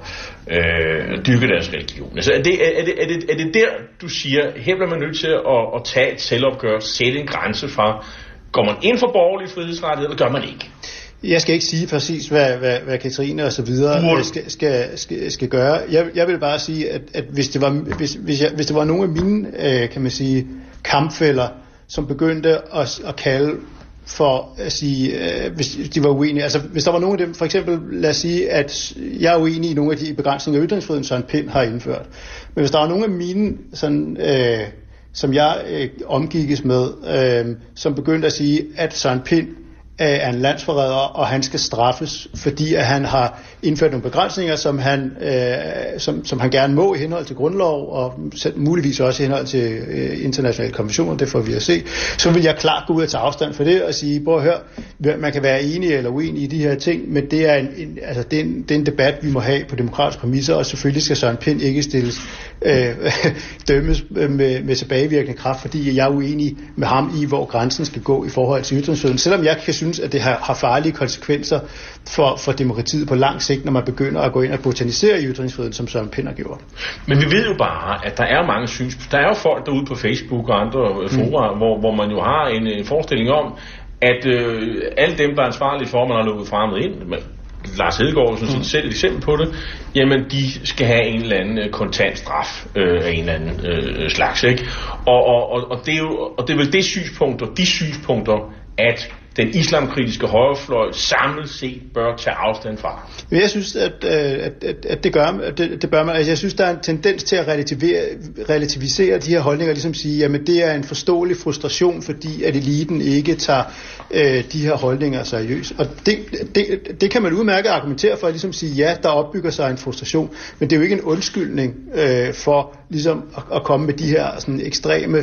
øh, dyrke deres religion. Altså er det, er, det, er, det, er det der, du siger, her bliver man nødt til at, at tage et selvopgør, sætte en grænse fra, går man ind for borgerlig frihedsrettighed, eller gør man ikke? Jeg skal ikke sige præcis, hvad, hvad, hvad Katrine og så videre skal, skal, skal, skal gøre. Jeg, jeg vil bare sige, at, at hvis, det var, hvis, hvis, jeg, hvis det var nogle af mine, øh, kan man sige, kampfæller, som begyndte at, at kalde for at sige, øh, hvis de var uenige, altså hvis der var nogle af dem, for eksempel lad os sige, at jeg er uenig i nogle af de begrænsninger af ytringsfriheden, Søren Pind har indført. Men hvis der var nogle af mine, sådan, øh, som jeg øh, omgikkes med, øh, som begyndte at sige, at Søren Pind er en landsforræder, og han skal straffes, fordi at han har indført nogle begrænsninger, som han, øh, som, som han gerne må i henhold til grundlov, og muligvis også i henhold til øh, internationale konventioner, det får vi at se. Så vil jeg klart gå ud og tage afstand for det, og sige, prøv at høre, man kan være enig eller uenig i de her ting, men det er en, en, altså, det er en, det er en debat, vi må have på demokratiske præmisser, og selvfølgelig skal Søren Pind ikke stilles øh, dømmes med, med tilbagevirkende kraft, fordi jeg er uenig med ham i, hvor grænsen skal gå i forhold til ytringsfriheden, selvom jeg kan synes, at det har, har farlige konsekvenser for, for demokratiet på lang sigt, når man begynder at gå ind og botanisere i ytringsfriheden, som Søren Pind har gjort. Men vi ved jo bare, at der er mange synspunkter. Der er jo folk derude på Facebook og andre fora, mm. hvor, hvor man jo har en, en forestilling om, at øh, alle dem, der er ansvarlige for, at man har lukket fremmed ind, men Lars Hedegaard synes mm. selv et eksempel på det, jamen de skal have en eller anden øh, kontant straf øh, af en eller anden øh, slags, ikke? Og, og, og, og, det er jo, og det er vel det synspunkter, de synspunkter, at den islamkritiske højrefløj samlet set bør tage afstand fra. Jeg synes, at, at, at, at det gør at det, det bør man. Altså, jeg synes, der er en tendens til at relativere, relativisere de her holdninger, ligesom sige, jamen det er en forståelig frustration, fordi at eliten ikke tager øh, de her holdninger seriøst. Og det, det, det kan man udmærket argumentere for, at ligesom sige, ja, der opbygger sig en frustration, men det er jo ikke en undskyldning øh, for ligesom at, at komme med de her sådan ekstreme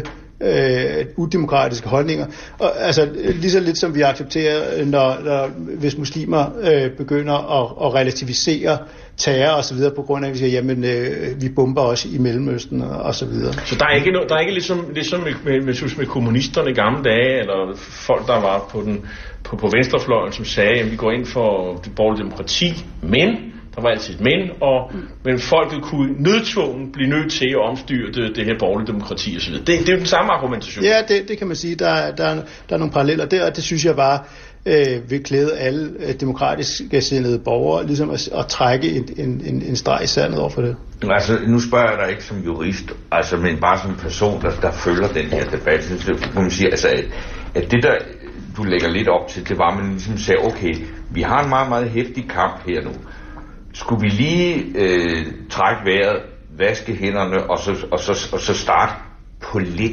øh, udemokratiske holdninger. Og, altså lige så lidt som vi accepterer, når, når hvis muslimer øh, begynder at, at relativisere terror og så videre på grund af, at vi siger, jamen øh, vi bomber også i Mellemøsten og, og så videre. Så der er ikke, no, der er ikke ligesom, ligesom med, med, med, med kommunisterne i gamle dage, eller folk, der var på, den, på, på venstrefløjen, som sagde, at vi går ind for det borgerlige demokrati, men der var altid et men, og, men folket kunne nødtvungen blive nødt til at omstyre det, det her borgerlige demokrati osv. Det, det er jo den samme argumentation. Ja, det, det kan man sige. Der, der, der er nogle paralleller der, og det synes jeg bare øh, vil klæde alle øh, demokratisk sindede borgere, ligesom at, at trække en, en, en, en streg i sandet over for det. Altså, nu spørger jeg dig ikke som jurist, altså, men bare som en person, der, der følger den her debat, så må man sige, altså, at, at det der, du lægger lidt op til, det var, at man ligesom sagde, okay, vi har en meget, meget heftig kamp her nu. Skulle vi lige øh, trække vejret, vaske hænderne, og så, og så, og så starte på lidt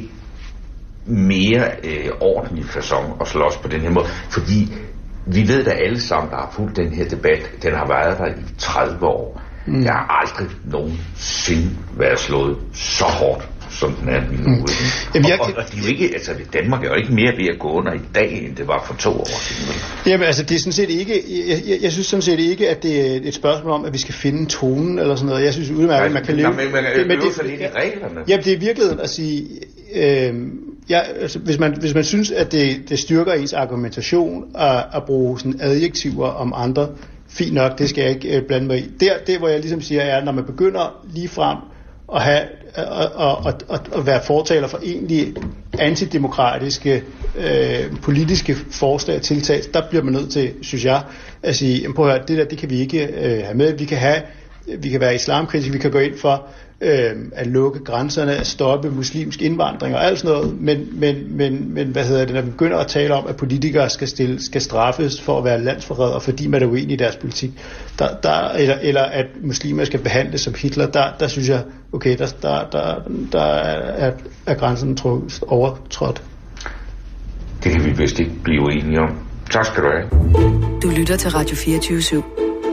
mere øh, ordentlig facon og slås på den her måde? Fordi vi ved da alle sammen, der har fulgt den her debat, den har været der i tredive år. Mm. Jeg har aldrig nogensinde været slået så hårdt, som den er lige nu. Mm. Jamen, jeg... og, og, og det er jo ikke, altså Danmark er jo ikke mere ved at gå under i dag, end det var for to år siden. Jamen altså, det er sådan set ikke, jeg, jeg, jeg synes sådan set ikke, at det er et spørgsmål om, at vi skal finde tonen eller sådan noget. Jeg synes udmærket, at man kan leve... Nej, men man kan øve sig lidt i reglerne. Jamen, det er i virkeligheden at sige... Øh, ja, altså, hvis, man, hvis man synes, at det, det styrker ens argumentation at, at bruge sådan adjektiver om andre, fint nok, det skal jeg ikke øh, blande mig i. Der, det, hvor jeg ligesom siger, er, når man begynder lige frem at, have, at, at, at, at være fortaler for egentlig antidemokratiske øh, politiske forslag og tiltag, der bliver man nødt til, synes jeg, at sige, prøv at høre, det der, det kan vi ikke øh, have med. Vi kan have, vi kan være islamkritiske, vi kan gå ind for øh, at lukke grænserne, at stoppe muslimsk indvandring og alt sådan noget, men, men, men, men hvad hedder det, når vi begynder at tale om, at politikere skal, stille, skal straffes for at være landsforrædere, fordi man er uenig i deres politik, der, der, eller, eller at muslimer skal behandles som Hitler, der, der synes jeg, okay, der, der, der, der er, er grænsen overtrådt. Det kan vi vist ikke blive uenige om. Tak skal du have. Du lytter til Radio fireogtyve syv.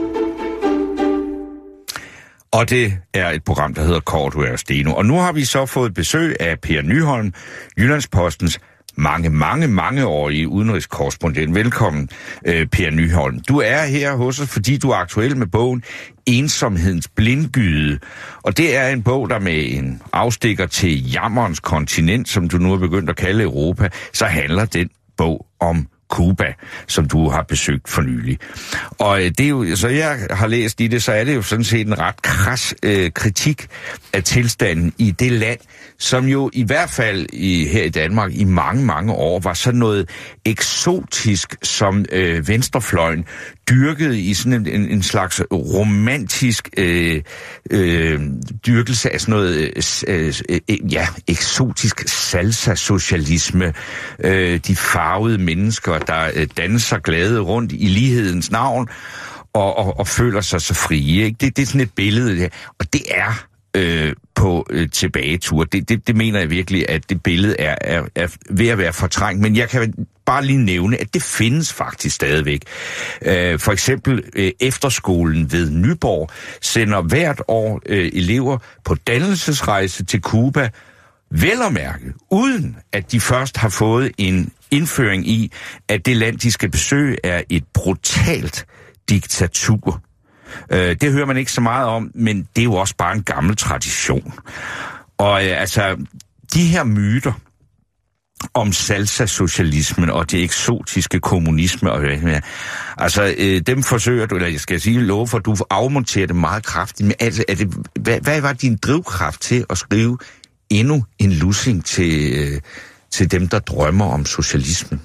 Og det er et program, der hedder Cordua og Steno. Og nu har vi så fået besøg af Per Nyholm, Jyllandspostens mange, mange, mangeårige udenrigskorrespondent. Velkommen, Per Nyholm. Du er her hos os, fordi du er aktuel med bogen Ensomhedens blindgyde. Og det er en bog, der med en afstikker til jammerens kontinent, som du nu har begyndt at kalde Europa, så handler den bog om Cuba, som du har besøgt for nylig. Og det er jo, så jeg har læst i det, så er det jo sådan set en ret kras øh, kritik af tilstanden i det land, som jo i hvert fald i, her i Danmark i mange, mange år var sådan noget eksotisk, som øh, venstrefløjen dyrkede i sådan en, en, en slags romantisk øh, øh, dyrkelse af sådan noget øh, øh, ja, eksotisk salsa-socialisme. Øh, de farvede mennesker, der øh, danser glade rundt i lighedens navn og, og, og føler sig så frie. Ikke? Det, det er sådan et billede, og det er øh, på øh, tilbagetur. Det, det, det mener jeg virkelig, at det billede er, er, er ved at være fortrængt. Men jeg kan bare lige nævne, at det findes faktisk stadigvæk. Øh, for eksempel øh, efterskolen ved Nyborg sender hvert år øh, elever på dannelsesrejse til Cuba, vel at mærke, uden at de først har fået en indføring i, at det land, de skal besøge, er et brutalt diktatur. Øh, det hører man ikke så meget om, men det er jo også bare en gammel tradition. Og øh, altså, de her myter om salsa-socialismen og det eksotiske kommunisme og hvad mere, altså øh, dem forsøger du, eller jeg skal sige love for, du afmonterer det meget kraftigt, men altså, er det, hvad, hvad var din drivkraft til at skrive endnu en lussing til, øh, til dem, der drømmer om socialismen?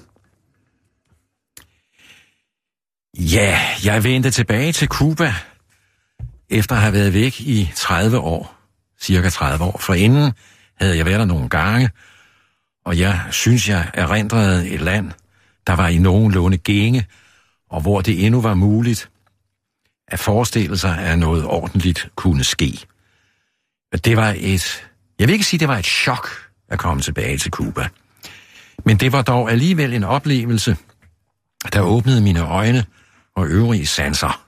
Ja, jeg vendte tilbage til Cuba, efter at have været væk i tredive år, cirka tredive år. For inden havde jeg været der nogle gange, og jeg synes, jeg erindrede et land, der var i nogenlunde gænge, og hvor det endnu var muligt at forestille sig, at noget ordentligt kunne ske. Og det var et, jeg vil ikke sige, det var et chok at komme tilbage til Cuba, men det var dog alligevel en oplevelse, der åbnede mine øjne og øvrige sanser.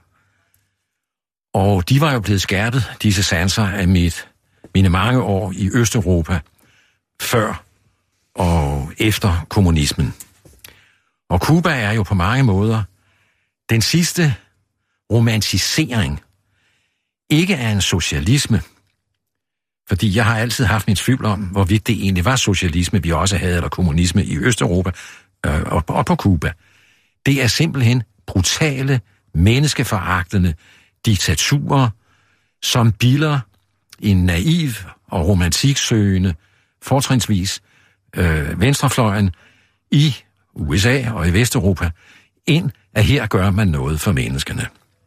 Og de var jo blevet skærpet, disse sanser, af mit, mine mange år i Østeuropa, før og efter kommunismen. Og Cuba er jo på mange måder den sidste romantisering, ikke af en socialisme, fordi jeg har altid haft min tvivl om, hvorvidt det egentlig var socialisme, vi også havde, eller kommunisme i Østeuropa øh, og, og på Cuba. Det er simpelthen brutale, menneskeforagtende diktaturer, som bilder en naiv og romantiksøgende, fortrinsvis øh, venstrefløjen i U S A og i Vesteuropa, ind at her gør man noget for menneskene.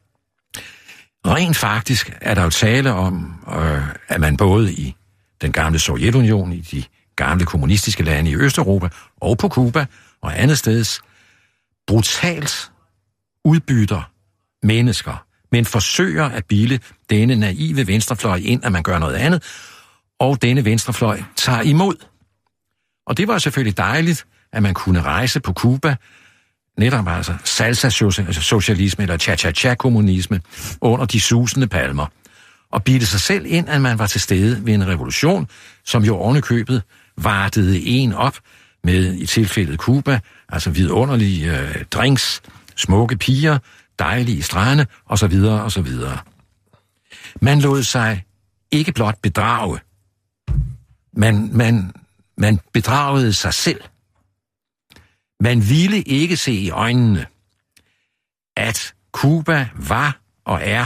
Rent faktisk er der jo tale om, øh, at man både i den gamle Sovjetunion, i de gamle kommunistiske lande i Østeuropa og på Cuba og andet steds, brutalt udbytter mennesker, men forsøger at bilde denne naive venstrefløj ind, at man gør noget andet, og denne venstrefløj tager imod. Og det var selvfølgelig dejligt, at man kunne rejse på Cuba, netop altså salsa-socialisme eller cha-cha-cha-kommunisme under de susende palmer, og bilde sig selv ind, at man var til stede ved en revolution, som jo ovenikøbet vartede en op med, i tilfældet Cuba, altså vidunderlige øh, drinks, smukke piger, dejlige strande osv. osv. Man lod sig ikke blot bedrage, man, man, man bedragede sig selv. Man ville ikke se i øjnene, at Cuba var og er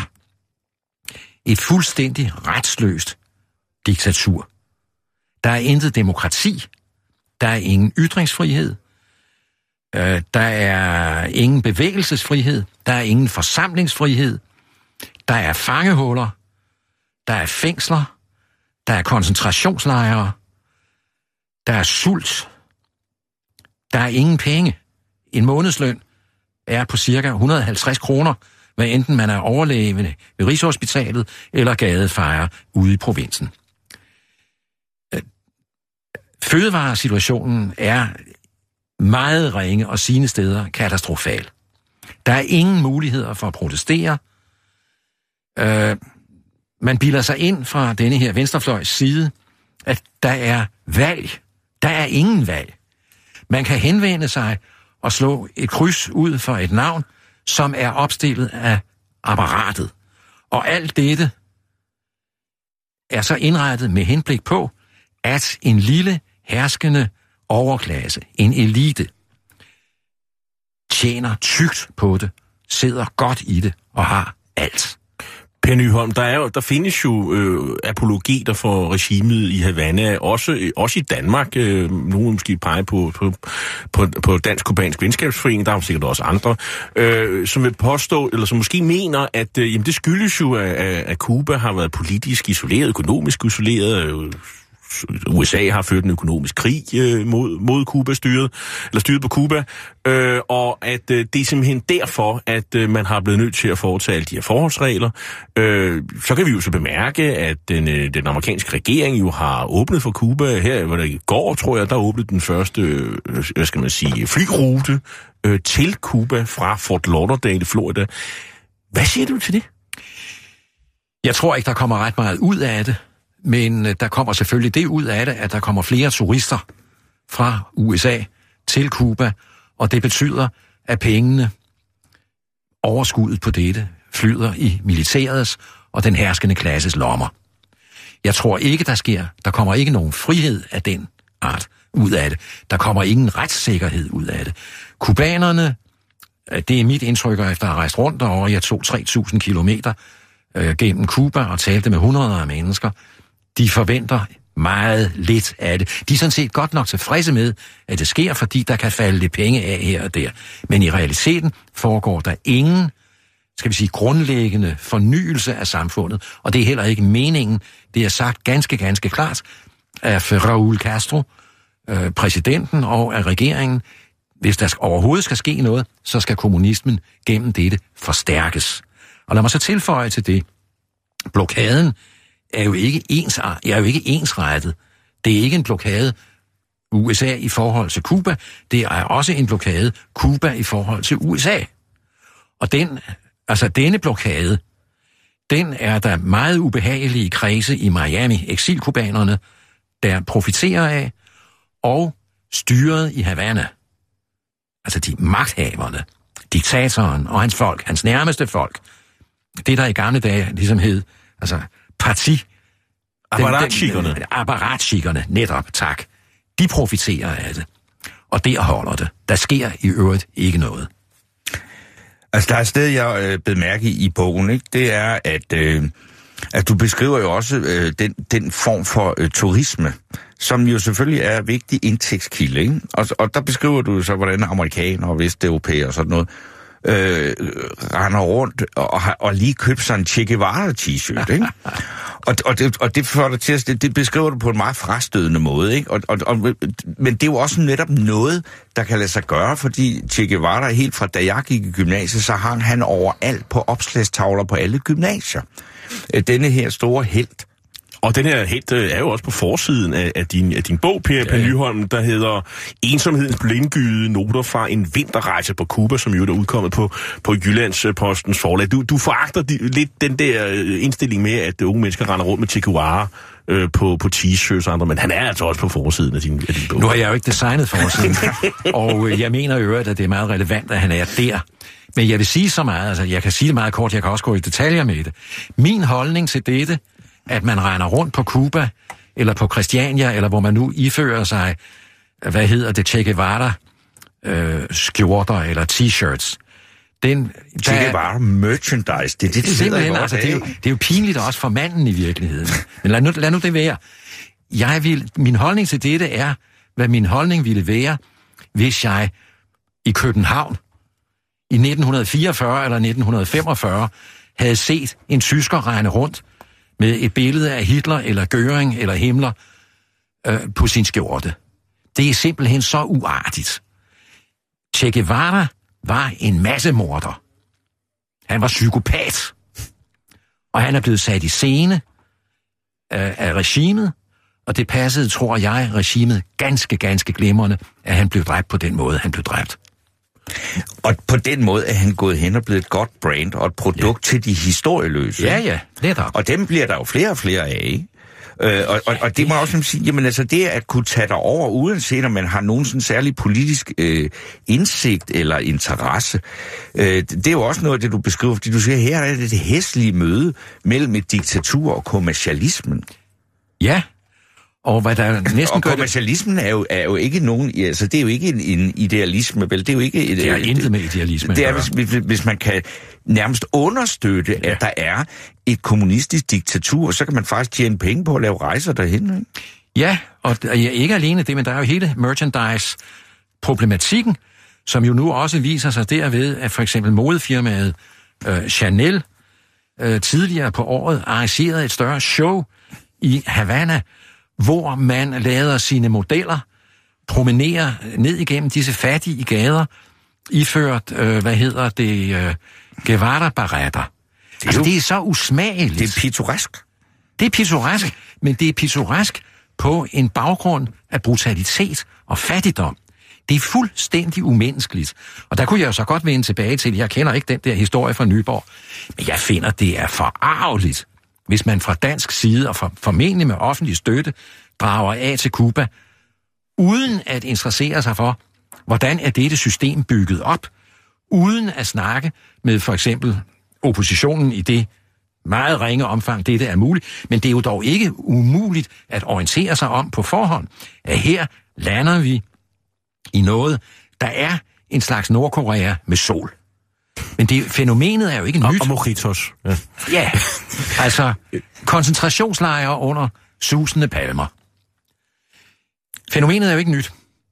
et fuldstændig retsløst diktatur. Der er intet demokrati, der er ingen ytringsfrihed, øh, der er ingen bevægelsesfrihed, der er ingen forsamlingsfrihed, der er fangehuller, der er fængsler, der er koncentrationslejre, der er sult, der er ingen penge. En månedsløn er på cirka et hundrede og halvtreds kroner, hvad enten man er overlæge ved Rigshospitalet eller gadefejer ude i provinsen. Fødevaresituationen er meget ringe og sine steder katastrofal. Der er ingen muligheder for at protestere. Øh, man bilder sig ind fra denne her venstrefløjs side, at der er valg. Der er ingen valg. Man kan henvende sig og slå et kryds ud for et navn, som er opstillet af apparatet. Og alt dette er så indrettet med henblik på, at en lille herskende overklasse, en elite, tjener tykt på det, sidder godt i det og har alt. Per Nyholm, der, er jo, der findes jo øh, apologeter for regimet i Havana, også, også i Danmark. Øh, nogle måske peger på, på, på, på Dansk-Kubansk Venskabsforening, der er sikkert også andre, øh, som vil påstå, eller som måske mener, at øh, jamen, det skyldes jo, at, at Cuba har været politisk isoleret, økonomisk isoleret. Øh, U S A har ført en økonomisk krig øh, mod, mod Cuba-styret, eller styret på Cuba, øh, og at øh, det er simpelthen derfor, at øh, man har blevet nødt til at foretage alle de her forholdsregler. Øh, så kan vi jo så bemærke, at den, øh, den amerikanske regering jo har åbnet for Cuba. Her var det i går, tror jeg, der åbnede den første, øh, hvad skal man sige, flyrute øh, til Cuba fra Fort Lauderdale, Florida. Hvad siger du til det? Jeg tror ikke, der kommer ret meget ud af det. Men der kommer selvfølgelig det ud af det, at der kommer flere turister fra U S A til Cuba, og det betyder, at pengene, overskuddet på dette, flyder i militærets og den herskende klasses lommer. Jeg tror ikke, der sker, der kommer ikke nogen frihed af den art ud af det. Der kommer ingen retssikkerhed ud af det. Kubanerne, det er mit indtryk efter at have rejst rundt derovre, jeg tog tre tusind kilometer øh, gennem Cuba og talte med hundreder af mennesker. De forventer meget lidt af det. De er sådan set godt nok tilfredse med, at det sker, fordi der kan falde lidt penge af her og der. Men i realiteten foregår der ingen, skal vi sige, grundlæggende fornyelse af samfundet. Og det er heller ikke meningen. Det er sagt ganske, ganske klart af Raúl Castro, øh, præsidenten og af regeringen. Hvis der overhovedet skal ske noget, så skal kommunismen gennem dette forstærkes. Og lad mig så tilføje til det. Blokaden er jo ikke ens, er jo ikke ensrettet. Det er ikke en blokade U S A i forhold til Cuba. Det er også en blokade Cuba i forhold til U S A. Og den, altså denne blokade, den er der meget ubehagelige kredse i Miami, eksilkubanerne, der profiterer af, og styret i Havana, altså de magthaverne, diktatoren og hans folk, hans nærmeste folk, det der i gamle dage ligesom hed, altså parti... Apparatchikkerne. Apparatchikkerne, netop, tak. De profiterer af det. Og der holder det. Der sker i øvrigt ikke noget. Altså, der er et sted, jeg øh, bed mærke i i bogen, ikke? Det er, at, øh, at du beskriver jo også øh, den, den form for øh, turisme, som jo selvfølgelig er en vigtig indtægtskilde, ikke? Og, og der beskriver du så, hvordan amerikanere og vesteuropæere og sådan noget øh, render rundt og har og lige købt sig en Che Guevara t-shirt, ikke? Og, og, det, og det, får dig til, det, det beskriver du på en meget frastødende måde, ikke? Og, og, og, men det er jo også netop noget, der kan lade sig gøre, fordi Che Guevara, helt fra da jeg gik i gymnasiet, så hang han overalt på opslagstavler på alle gymnasier. Denne her store helt. Og den her helt øh, er jo også på forsiden af, af, din, af din bog, Per, ja, Per Nyholm, der hedder Ensomhedens blindgyde, noter fra en vinterrejse på Cuba, som jo er udkommet på, på Jyllandspostens forlag. Du, du foragter de, lidt den der indstilling med, at unge mennesker render rundt med Che Guevara øh, på, på t-shirts og andre, men han er altså også på forsiden af din, af din bog. Nu har jeg jo ikke designet forsiden, og øh, jeg mener jo, at det er meget relevant, at han er der. Men jeg vil sige så meget, altså jeg kan sige det meget kort, jeg kan også gå i detaljer med det. Min holdning til dette, at man render rundt på Cuba, eller på Christiania, eller hvor man nu ifører sig, hvad hedder det, Che Guevara øh, skjorter eller t-shirts. Den, Che Guevara merchandise, det er det, det simpelthen, godt, altså, det, er jo, det er jo pinligt også for manden i virkeligheden. Men lad nu, lad nu det være. Jeg vil, min holdning til dette er, hvad min holdning ville være, hvis jeg i København i nitten fireogfyrre eller nitten femogfyrre havde set en tysker regne rundt med et billede af Hitler eller Göring eller Himmler øh, på sin skjorte. Det er simpelthen så uartigt. Che Guevara var en massemorder. Han var psykopat. Og han er blevet sat i scene øh, af regimet, og det passede, tror jeg, regimet ganske, ganske glimrende, at han blev dræbt på den måde, han blev dræbt. Og på den måde er han gået hen og blevet et godt brand og et produkt, ja, til de historieløse. Ja, ja, netop. Og dem bliver der jo flere og flere af, ikke? Øh, og, og, og det må også sige, jamen altså det at kunne tage dig over, uanset om man har nogen sådan særlig politisk øh, indsigt eller interesse, øh, det er jo også noget af det, du beskriver, fordi du siger, her er det det hæslige møde mellem et diktatur og kommercialismen. Ja. Og hvad der næsten og gør kommercialismen er jo, er jo ikke nogen, altså det er jo ikke en, en idealisme, vel? Det er jo ikke et, det er intet med idealisme. Det er, hvis, hvis, hvis man kan nærmest understøtte, ja, at der er et kommunistisk diktatur, så kan man faktisk tjene penge på at lave rejser derhen, ikke? Ja, og ikke alene det, men der er jo hele merchandise-problematikken, som jo nu også viser sig derved, at for eksempel modefirmaet øh, Chanel øh, tidligere på året arrangerede et større show i Havana, hvor man lader sine modeller promenere ned igennem disse fattige gader, iført, øh, hvad hedder det, øh, Guevara-baretter. Det, altså, det er så usmageligt. Det er pittoresk. Det er pittoresk, men det er pittoresk på en baggrund af brutalitet og fattigdom. Det er fuldstændig umenneskeligt. Og der kunne jeg jo så godt vende tilbage til, jeg kender ikke den der historie fra Nyborg, men jeg finder, det er forarveligt, hvis man fra dansk side, og for, formentlig med offentlig støtte, drager af til Cuba, uden at interessere sig for, hvordan er dette system bygget op, uden at snakke med for eksempel oppositionen i det meget ringe omfang, dette er muligt, men det er jo dog ikke umuligt at orientere sig om på forhånd, at her lander vi i noget, der er en slags Nordkorea med sol. Men det, fænomenet er jo ikke nyt. Og mojitos. Ja. Ja, altså koncentrationslejre under susende palmer. Fænomenet er jo ikke nyt.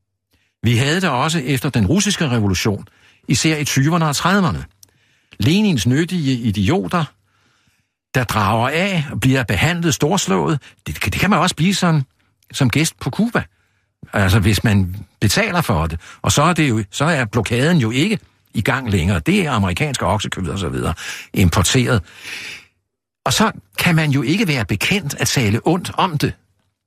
Vi havde det også efter den russiske revolution, især i tyverne og trediverne. Lenins nyttige idioter, der drager af og bliver behandlet storslået, det, det kan man også blive som, som gæst på Cuba. Altså hvis man betaler for det. Og så er, det jo, så er blokaden jo ikke i gang længere. Det er amerikanske oksekød og så videre importeret. Og så kan man jo ikke være bekendt at tale ondt om det.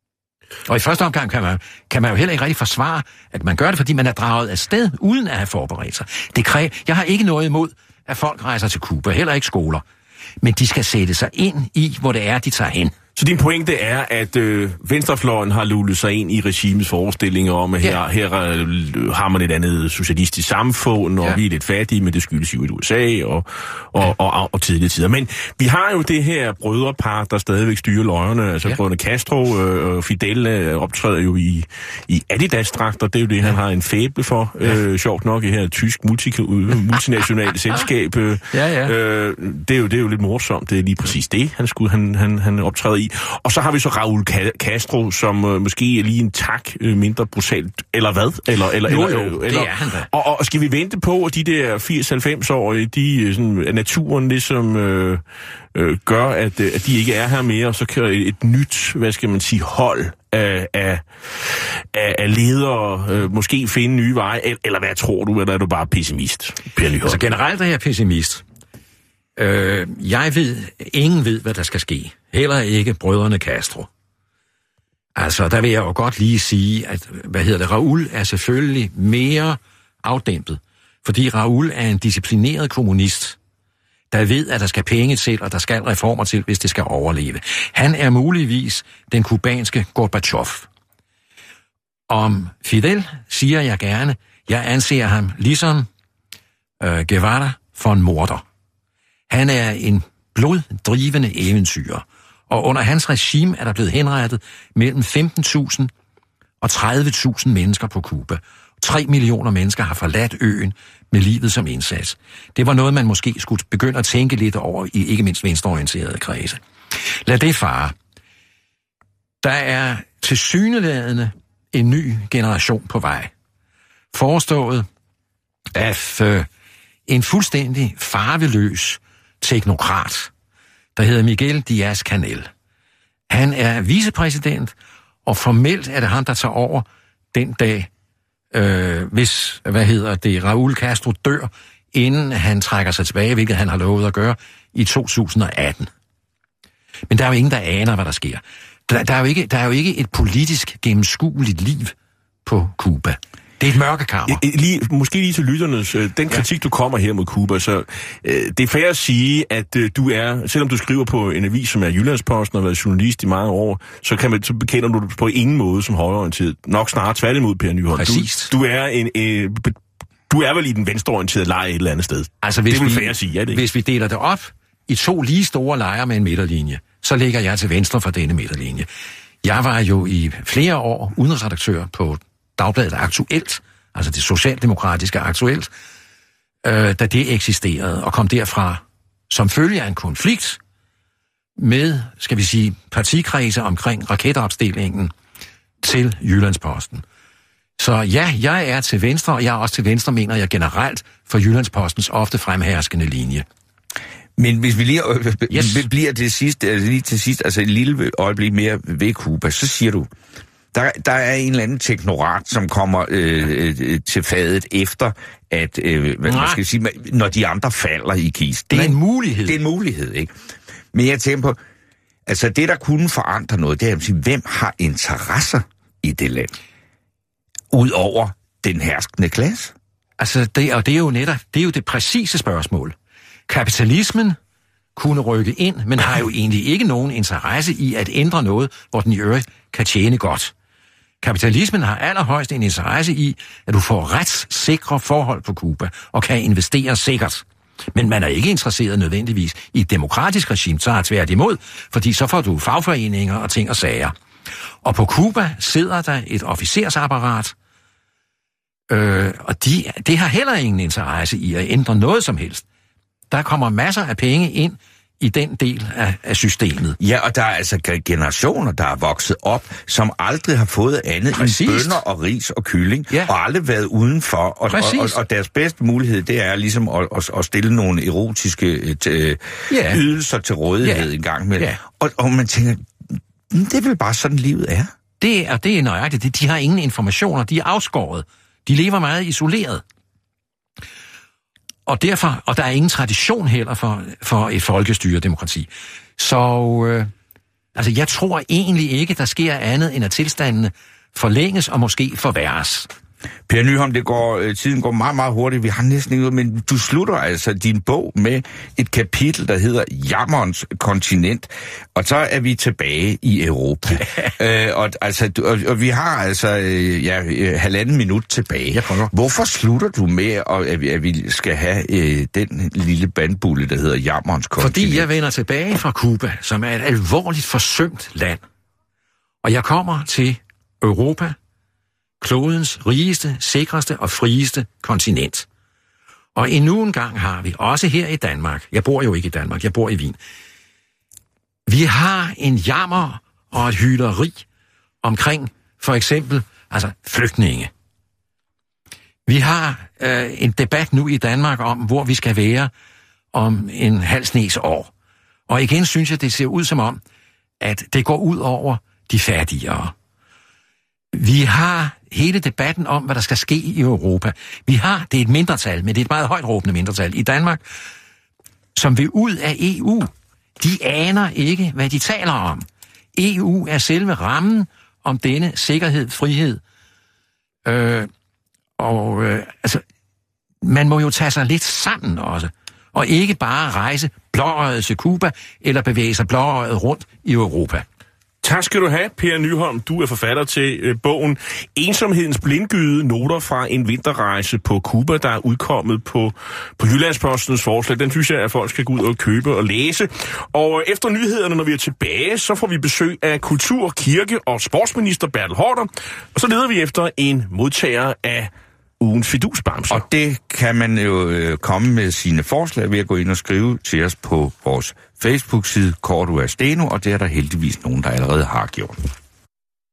Og i første omgang kan man, kan man jo heller ikke rigtig forsvare, at man gør det, fordi man er draget af sted, uden at have forberedt sig. Det kræver, jeg har ikke noget imod, at folk rejser til Cuba, heller ikke skoler. Men de skal sætte sig ind i, hvor det er, de tager hen. Så din pointe er, at øh, venstrefløjen har lullet sig ind i regimets forestillinger om, at her, ja. her øh, har man et andet socialistisk samfund, og ja. vi er lidt fattige, men det skyldes jo i U S A og, og, ja. og, og, og tidlige tider. Men vi har jo det her brødrepar, der stadigvæk styrer løjerne. Altså ja. brødrene Castro øh, og Fidel øh, optræder jo i, i Adidas-dragter. Det er jo det, ja. han har en fæble for. Ja. Øh, sjovt nok i her tysk multi- multinationale selskab. Øh, ja, ja. Øh, det, er jo, det er jo lidt morsomt. Det er lige præcis det, han, skulle, han, han, han optræder i. Og så har vi så Raúl Castro, som øh, måske er lige en tak øh, mindre brutalt, eller hvad? Eller, eller, jo, eller, jo, eller, det er han da. Og, og skal vi vente på, at de der firs til halvfems-årige, de sådan, af naturen ligesom øh, øh, gør, at, at de ikke er her mere, og så kan et, et nyt, hvad skal man sige, hold af, af, af ledere øh, måske finde nye veje, eller hvad tror du, eller er du bare pessimist, Per Nyholm? Altså generelt er jeg pessimist. Øh, jeg ved, ingen ved, hvad der skal ske. Heller ikke brødrene Castro. Altså, der vil jeg jo godt lige sige, at, hvad hedder det, Raúl er selvfølgelig mere afdæmpet, fordi Raúl er en disciplineret kommunist, der ved, at der skal penge til, og der skal reformer til, hvis det skal overleve. Han er muligvis den kubanske Gorbachev. Om Fidel siger jeg gerne, jeg anser ham ligesom øh, Guevara for en morder. Han er en bloddrivende eventyr, og under hans regime er der blevet henrettet mellem femten tusind og tredive tusind mennesker på Cuba. Tre millioner mennesker har forladt øen med livet som indsats. Det var noget, man måske skulle begynde at tænke lidt over i ikke mindst venstreorienterede kredse. Lad det fare. Der er tilsyneladende en ny generation på vej. Forestået af øh, en fuldstændig farveløs teknokrat, der hedder Miguel Díaz-Canel. Han er vicepræsident, og formelt er det ham, der tager over den dag, øh, hvis, hvad hedder det, Raúl Castro dør, inden han trækker sig tilbage, hvilket han har lovet at gøre i to tusind og atten. Men der er jo ingen, der aner, hvad der sker. Der, der, er, jo ikke, der er jo ikke et politisk gennemskueligt liv på Cuba. Det er et mørkekammer. Lige, måske lige til lytternes, den kritik, ja. du kommer her mod Cuba, så øh, det er fair at sige, at øh, du er, selvom du skriver på en avis, som er Jyllandsposten og har været journalist i mange år, så, kan man, så bekender du på ingen måde som højreorienteret. Nok snarere tværtimod, Per Nyholm. Præcis. Du, du er en... Øh, du er vel i den venstreorienterede lejr et eller andet sted. Altså, hvis det er vel vi, fair at sige, er det ikke? Hvis vi deler det op i to lige store lejre med en midterlinje, så ligger jeg til venstre for denne midterlinje. Jeg var jo i flere år udenrigsredaktør på Dagbladet Aktuelt, altså det socialdemokratiske Aktuelt, øh, da det eksisterede, og kom derfra som følge af en konflikt med, skal vi sige, partikredse omkring raketopstillingen til Jyllandsposten. Så ja, jeg er til venstre, og jeg er også til venstre, mener jeg generelt, for Jyllandspostens ofte fremherskende linje. Men hvis vi lige øh, yes. bliver til sidst, altså lige til sidst, altså et lille øjeblik mere ved Cuba, så siger du, der, der er en eller anden teknorat, som kommer øh, øh, til fadet efter, at, øh, hvad man skal sige, når de andre falder i kisten. Det er en mulighed. Det er en mulighed, ikke? Men jeg tænker på, altså det, der kunne forandre noget, det er at sige, hvem har interesser i det land? Udover den herskende klasse? Altså, det, og det er jo netop, det er jo det præcise spørgsmål. Kapitalismen kunne rykke ind, men har jo egentlig ikke nogen interesse i at ændre noget, hvor den i øvrigt kan tjene godt. Kapitalismen har allerhøjst en interesse i, at du får retssikre forhold på Cuba og kan investere sikkert. Men man er ikke interesseret nødvendigvis i et demokratisk regime, så er tværtimod, fordi så får du fagforeninger og ting og sager. Og på Cuba sidder der et officersapparat, øh, og de, det har heller ingen interesse i at ændre noget som helst. Der kommer masser af penge ind i den del af, af systemet. Ja, og der er altså generationer, der er vokset op, som aldrig har fået andet Præcis. end bønner og ris og kylling, ja. og aldrig været udenfor. Og, og, og, og deres bedste mulighed, det er ligesom at, at, at stille nogle erotiske t- ja. ydelser til rådighed ja. en gang med. Ja. Og, og man tænker, det er vel bare sådan, livet er. Det er, det er nøjagtigt. De, de har ingen informationer, de er afskåret. De lever meget isoleret. Og derfor, og der er ingen tradition heller for, for et folkestyre-demokrati. Så, øh, altså jeg tror egentlig ikke, der sker andet, end at tilstandene forlænges og måske forværres. Per Nyholm, det går, øh, tiden går meget, meget hurtigt. Vi har næsten ikke noget, men du slutter altså din bog med et kapitel, der hedder Jammerens kontinent. Og så er vi tilbage i Europa. øh, og, altså, og, og vi har altså øh, ja, halvanden minut tilbage. Hvorfor slutter du med, at, at vi skal have øh, den lille bandbulle, der hedder Jammerens kontinent? Fordi jeg vender tilbage fra Cuba, som er et alvorligt forsømt land. Og jeg kommer til Europa, klodens rigeste, sikreste og frieste kontinent. Og endnu en gang har vi, også her i Danmark, jeg bor jo ikke i Danmark, jeg bor i Wien, vi har en jammer og et hyleri omkring for eksempel altså flygtninge. Vi har øh, en debat nu i Danmark om, hvor vi skal være om en halv snes år. Og igen synes jeg, det ser ud som om, at det går ud over de fattigere. Vi har hele debatten om, hvad der skal ske i Europa. Vi har, det er et mindretal, men det er et meget højt råbende mindretal i Danmark, som vil ud af E U. De aner ikke, hvad de taler om. E U er selve rammen om denne sikkerhed, frihed. Øh, og øh, altså, man må jo tage sig lidt sammen også, og ikke bare rejse blåøjet til Cuba, eller bevæge sig blåøjet rundt i Europa. Tak skal du have, Per Nyholm. Du er forfatter til øh, bogen Ensomhedens blindgyde, noter fra en vinterrejse på Cuba, der er udkommet på, på Jyllandspostens forslag. Den synes jeg, at folk skal gå ud og købe og læse. Og efter nyhederne, når vi er tilbage, så får vi besøg af kultur-, kirke- og sportsminister Bertel Haarder. Og så leder vi efter en modtager af ugens fidusbamser. Og det kan man jo øh, komme med sine forslag ved at gå ind og skrive til os på vores Facebook-side, Kortua Steno, og det er der heldigvis nogen, der allerede har gjort.